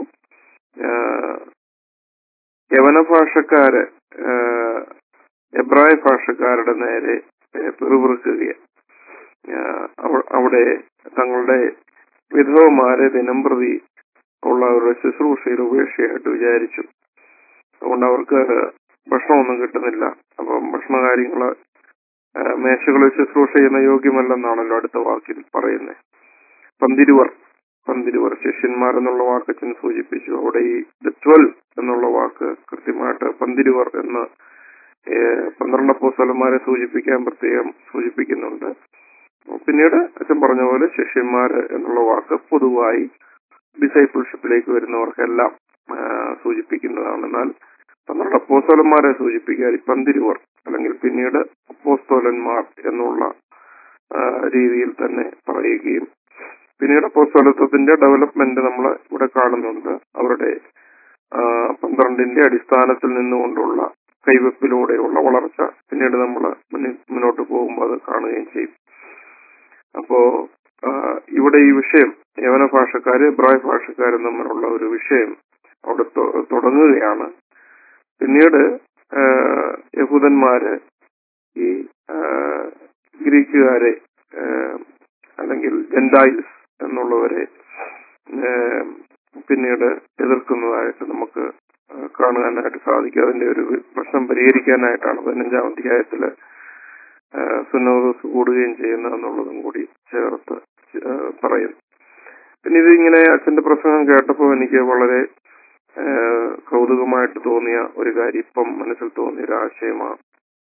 S1: യവന ഭാഷക്കാര് എബ്രായ ഭാഷക്കാരുടെ നേരെ പിറുപിറുക്കുകയാണ്. അവിടെ തങ്ങളുടെ വിധവമാരെ ദിനംപ്രതി ഉള്ള അവരുടെ ശുശ്രൂഷയിൽ ഉപേക്ഷയായിട്ട് വിചാരിച്ചു. അതുകൊണ്ട് അവർക്ക് ഭക്ഷണമൊന്നും കിട്ടുന്നില്ല. അപ്പം ഭക്ഷണ കാര്യങ്ങള് മേശകളിൽ ശുശ്രൂഷ ചെയ്യുന്ന യോഗ്യമല്ലെന്നാണല്ലോ അടുത്ത വാക്കിൽ പറയുന്നത്. പന്തിരുവർ ശിഷ്യന്മാർ എന്നുള്ള വാക്ക് അച്ഛൻ സൂചിപ്പിച്ചു. അവിടെ ഈ 12 എന്നുള്ള വാക്ക് കൃത്യമായിട്ട് പന്തിരുവർ എന്ന് 12 അപ്പോസ്തലന്മാരെ സൂചിപ്പിക്കാൻ പ്രത്യേകം സൂചിപ്പിക്കുന്നുണ്ട്. പിന്നീട് അച്ഛൻ പറഞ്ഞ പോലെ ശിഷ്യന്മാര് എന്നുള്ള വാക്ക് പൊതുവായി ഡിസൈപ്പിൾഷിപ്പിലേക്ക് വരുന്നവർക്കെല്ലാം സൂചിപ്പിക്കുന്നതാണ്. എന്നാൽ 12 അപ്പോസ്തലന്മാരെ സൂചിപ്പിക്കാൻ പന്തിരുവർ അല്ലെങ്കിൽ പിന്നീട് അപ്പോസ്തലന്മാർ എന്നുള്ള രീതിയിൽ തന്നെ പറയുകയും പിന്നീട് അപ്പോസ്തലത്വത്തിന്റെ ഡെവലപ്മെന്റ് നമ്മൾ ഇവിടെ കാണുന്നുണ്ട്. അവരുടെ 12ന്റെ അടിസ്ഥാനത്തിൽ നിന്നുകൊണ്ടുള്ള കൈവെപ്പിലൂടെയുള്ള വളർച്ച പിന്നീട് നമ്മൾ മുന്നോട്ട് പോകുമ്പോൾ അത് കാണുകയും ചെയ്യും. അപ്പോ ഇവിടെ ഈ വിഷയം യവന ഭാഷക്കാര് എബ്രായ ഭാഷക്കാരും തമ്മിലുള്ള ഒരു വിഷയം അവിടെ തുടങ്ങുകയാണ്. പിന്നീട് യഹൂദന്മാര് ഈ ഗ്രീക്കുകാരെ അല്ലെങ്കിൽ ജെന്റൈൽസ് എന്നുള്ളവരെ പിന്നീട് എതിർക്കുന്നതായിട്ട് നമുക്ക് കാണുവാനായിട്ട് സാധിക്കും. അതിന്റെ ഒരു പ്രശ്നം പരിഹരിക്കാനായിട്ടാണ് 15-ാം അധ്യായത്തില് സുന്നോദോസ് കൂടുകയും ചെയ്യുന്നതെന്നുള്ളതും കൂടി ചേർത്ത് പറയുന്നു. പിന്നെ ഇതിങ്ങനെ അച്ഛന്റെ പ്രസംഗം കേട്ടപ്പോൾ എനിക്ക് വളരെ കൗതുകമായിട്ട് തോന്നിയ ഒരു കാര്യം ഇപ്പം മനസ്സിൽ തോന്നിയ ഒരു ആശയമാണ്.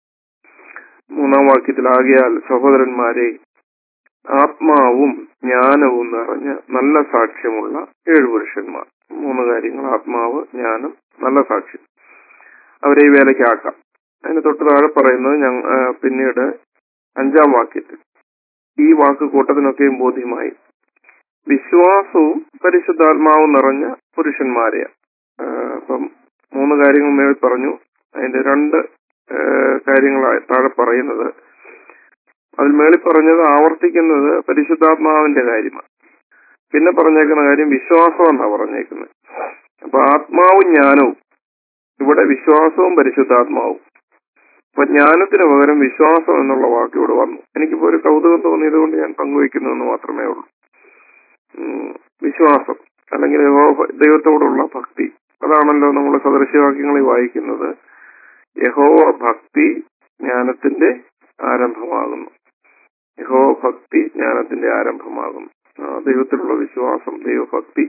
S1: 3-ാം വാക്യത്തിൽ ആകയാൽ സഹോദരന്മാരെ ആത്മാവും ജ്ഞാനവും നിറഞ്ഞ നല്ല സാക്ഷ്യമുള്ള 7 പുരുഷന്മാർ. 3 കാര്യങ്ങൾ: ആത്മാവ്, ജ്ഞാനം, നല്ല സാക്ഷ്യം. അവരെ ഈ വേലയ്ക്ക് ആക്കാം. അതിന് തൊട്ട് താഴെ പറയുന്നത് പിന്നീട് 5-ാം വാക്യത്തിൽ ഈ വാക്ക് കൂട്ടത്തിനൊക്കെയും ബോധ്യമായി വിശ്വാസവും പരിശുദ്ധാത്മാവും നിറഞ്ഞ പുരുഷന്മാരെയാണ്. അപ്പം 3 കാര്യങ്ങൾ മേൽ പറഞ്ഞു. അതിന്റെ 2 കാര്യങ്ങളായി താഴെ പറയുന്നത്. അതിൽ മേളിൽ പറഞ്ഞത് ആവർത്തിക്കുന്നത് പരിശുദ്ധാത്മാവിന്റെ കാര്യമാണ്. പിന്നെ പറഞ്ഞേക്കുന്ന കാര്യം വിശ്വാസം എന്നാണ് പറഞ്ഞേക്കുന്നത്. അപ്പൊ ആത്മാവും ജ്ഞാനവും, ഇവിടെ വിശ്വാസവും പരിശുദ്ധാത്മാവും. അപ്പൊ ജ്ഞാനത്തിന് പകരം വിശ്വാസം എന്നുള്ള വാക്ക് ഇവിടെ വന്നു. എനിക്കിപ്പോ ഒരു കൗതുകം തോന്നിയത് കൊണ്ട് ഞാൻ പങ്കുവയ്ക്കുന്നതെന്ന് മാത്രമേ ഉള്ളൂ. വിശ്വാസം അല്ലെങ്കിൽ ദൈവത്തോടുള്ള ഭക്തി, അതാണല്ലോ നമ്മൾ സദൃശ്യവാക്യങ്ങളിൽ വായിക്കുന്നത്. യഹോവ ഭക്തി ജ്ഞാനത്തിന്റെ ആരംഭമാകുന്നു. യഹോവ ഭക്തി ജ്ഞാനത്തിന്റെ ആരംഭമാകുന്നു. ദൈവത്തിലുള്ള വിശ്വാസം, ദൈവഭക്തി,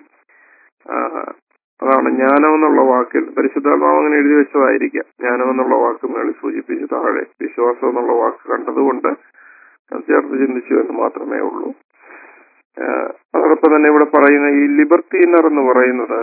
S1: അതാണ് ജ്ഞാനം എന്നുള്ള വാക്കിൽ. പരിശുദ്ധാത്മാവ് അങ്ങനെ എഴുതി വെച്ചതായിരിക്കാം. ജ്ഞാനം എന്നുള്ള വാക്ക് മേളിൽ സൂചിപ്പിച്ച് താഴെ വിശ്വാസം എന്നുള്ള വാക്ക് കണ്ടതുകൊണ്ട് ചേർത്ത് ചിന്തിച്ചു എന്ന് മാത്രമേ ഉള്ളൂ. അതോടൊപ്പം തന്നെ ഇവിടെ പറയുന്ന ഈ ലിബർട്ടീനർ എന്ന് പറയുന്നത്,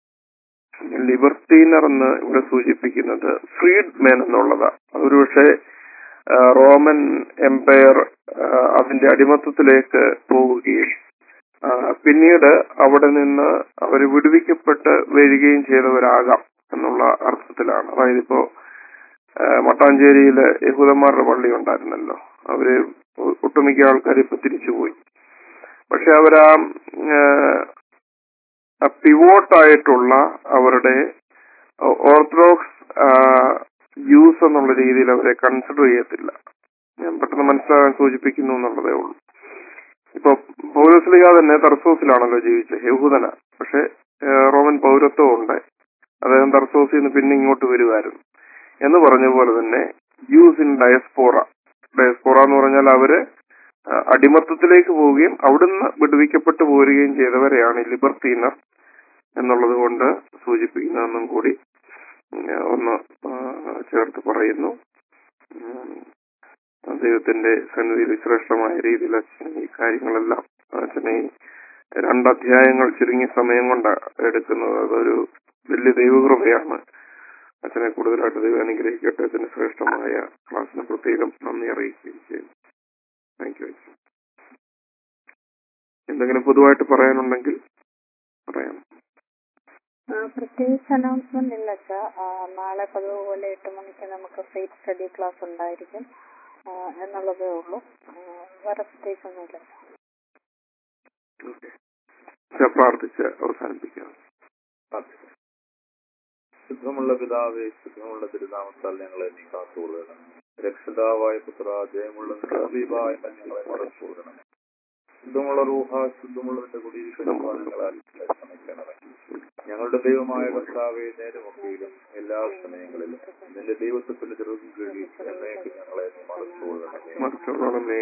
S1: ലിബർട്ടീനർ എന്ന് ഇവിടെ സൂചിപ്പിക്കുന്നത് ഫ്രീഡ് മെൻ എന്നുള്ളതാ. ഒരുപക്ഷെ റോമൻ എംപയർ അതിന്റെ അടിമത്തത്തിലേക്ക് പോവുകയും പിന്നീട് അവിടെ നിന്ന് അവർ വിടുവിക്കപ്പെട്ട് വരികയും ചെയ്തവരാകാം എന്നുള്ള അർത്ഥത്തിലാണ്. അതായത് ഇപ്പോ മട്ടാഞ്ചേരിയില് യഹൂദന്മാരുടെ പള്ളി ഉണ്ടായിരുന്നല്ലോ, അവര് ഒട്ടുമിക്ക ആൾക്കാർ ഇപ്പൊ തിരിച്ചുപോയി. പക്ഷെ അവരാ പിവോട്ടായിട്ടുള്ള അവരുടെ ഓർത്തഡോക്സ് ജ്യൂസ് എന്നുള്ള രീതിയിൽ അവരെ കൺസിഡർ ചെയ്യത്തില്ല. ഞാൻ പെട്ടെന്ന് മനസ്സിലാകാൻ സൂചിപ്പിക്കുന്നു എന്നുള്ളതേ ഉള്ളൂ. ഇപ്പൊ പൗലോസ്ലീഹ തന്നെ തർസോസിലാണല്ലോ ജീവിച്ചത്, യഹൂദന. പക്ഷെ റോമൻ പൗരത്വം ഉണ്ട്. അദ്ദേഹം തർസോസിൽ നിന്ന് പിന്നെ ഇങ്ങോട്ട് വരുമായിരുന്നു എന്ന് പറഞ്ഞ പോലെ തന്നെ ജ്യൂസ് ഇൻ ഡയസ്പോറ എന്ന് പറഞ്ഞാൽ അവര് അടിമത്തത്തിലേക്ക് പോവുകയും അവിടുന്ന് വിടുവിക്കപ്പെട്ടു പോരുകയും ചെയ്തവരെയാണ് ലിബർട്ടീനർ എന്നുള്ളത് കൊണ്ട് സൂചിപ്പിക്കുന്നതെന്നും കൂടി ഒന്ന് ചേർത്ത് പറയുന്നു. ദൈവത്തിന്റെ സന്നിധിയിൽ ശ്രേഷ്ഠമായ രീതിയിൽ അച്ഛൻ ഈ കാര്യങ്ങളെല്ലാം അച്ഛനെ ഈ 2 അധ്യായങ്ങൾ ചുരുങ്ങിയ സമയം കൊണ്ട് എടുക്കുന്നത് അതൊരു വലിയ ദൈവകൃപയാണ്. അച്ഛനെ കൂടുതലായിട്ട് ദൈവം അനുഗ്രഹിക്കട്ടെ. അച്ഛന് ശ്രേഷ്ഠമായ ക്ലാസ്സിന് പ്രത്യേകം നന്ദി അറിയിക്കുകയും ചെയ്യുന്നു. താങ്ക് യു അച്ഛൻ. എന്തെങ്കിലും പൊതുവായിട്ട് പറയാനുണ്ടെങ്കിൽ പറയാം.
S3: പ്രത്യേകിച്ച് അനൗൺസ്മെന്റ് ഇല്ല അച്ഛാ. നാളെ പതിവുപോലെ 8 മണിക്ക് നമുക്ക് ഫെയ്ത്ത് സ്റ്റഡി ക്ലാസ് ഉണ്ടായിരിക്കും എന്നുള്ളതേ ഉള്ളൂ. വേറെ പ്രത്യേകിച്ചൊന്നുമില്ല.
S1: പ്രാർത്ഥിച്ച് അവസാനിപ്പിക്കാം.
S2: ശുദ്ധമുള്ള പിതാവേ, ശുദ്ധമുള്ള തിരുനാമത്താൽ ഞങ്ങളെ നീ കാത്തുകൊള്ളണം. രക്ഷിതാവായ പുത്ര, ജയമുള്ള ഹബീബായ ഞങ്ങളെ മറച്ചുകൊള്ളണം. ശുദ്ധമുള്ള റൂഹ, ശുദ്ധമുള്ളതിന്റെ കുടിയിരിക്കണങ്ങളാൽ ശ്രമിക്കണമേ. ഞങ്ങളുടെ ദൈവമായ കർത്താവേ, നേരമൊക്കെയിലും എല്ലാ സമയങ്ങളിലും നിന്റെ ദൈവത്വത്തിന്റെ ചെറുതും കീഴിൽ എന്നേക്ക് ഞങ്ങളെ നീ മറച്ചുകൊള്ളണമേ.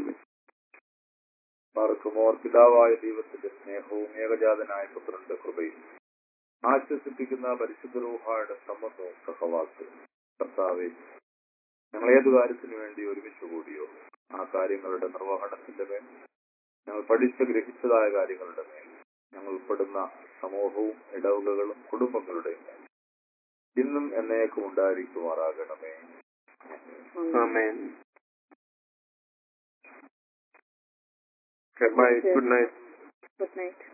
S2: മറക്കുമോർ പിതാവായ ദൈവത്തിന്റെ സ്നേഹവും ഏകജാതനായ പുത്രന്റെ കൃപയും ആശ്വസിപ്പിക്കുന്ന പരിശുദ്ധ റൂഹായുടെ സമ്മതവും സഹവാസവും കർത്താവേ, ഞങ്ങൾ ഏതു കാര്യത്തിനു വേണ്ടി ഒരുമിച്ച് കൂടിയോ ആ കാര്യങ്ങളുടെ നിർവഹണത്തിന്റെ മേൽ, ഞങ്ങൾ പഠിച്ച് ഗ്രഹിച്ചതായ കാര്യങ്ങളുടെ മേൽ, ഞങ്ങൾ ഉൾപ്പെടുന്ന സമൂഹവും ഇടവകകളും കുടുംബങ്ങളുടെയും മേൽ ഇന്നും എന്നേക്കും ഉണ്ടായിരിക്കുമാറാകണമേ.
S1: ആമേൻ. Good night.
S3: Good night.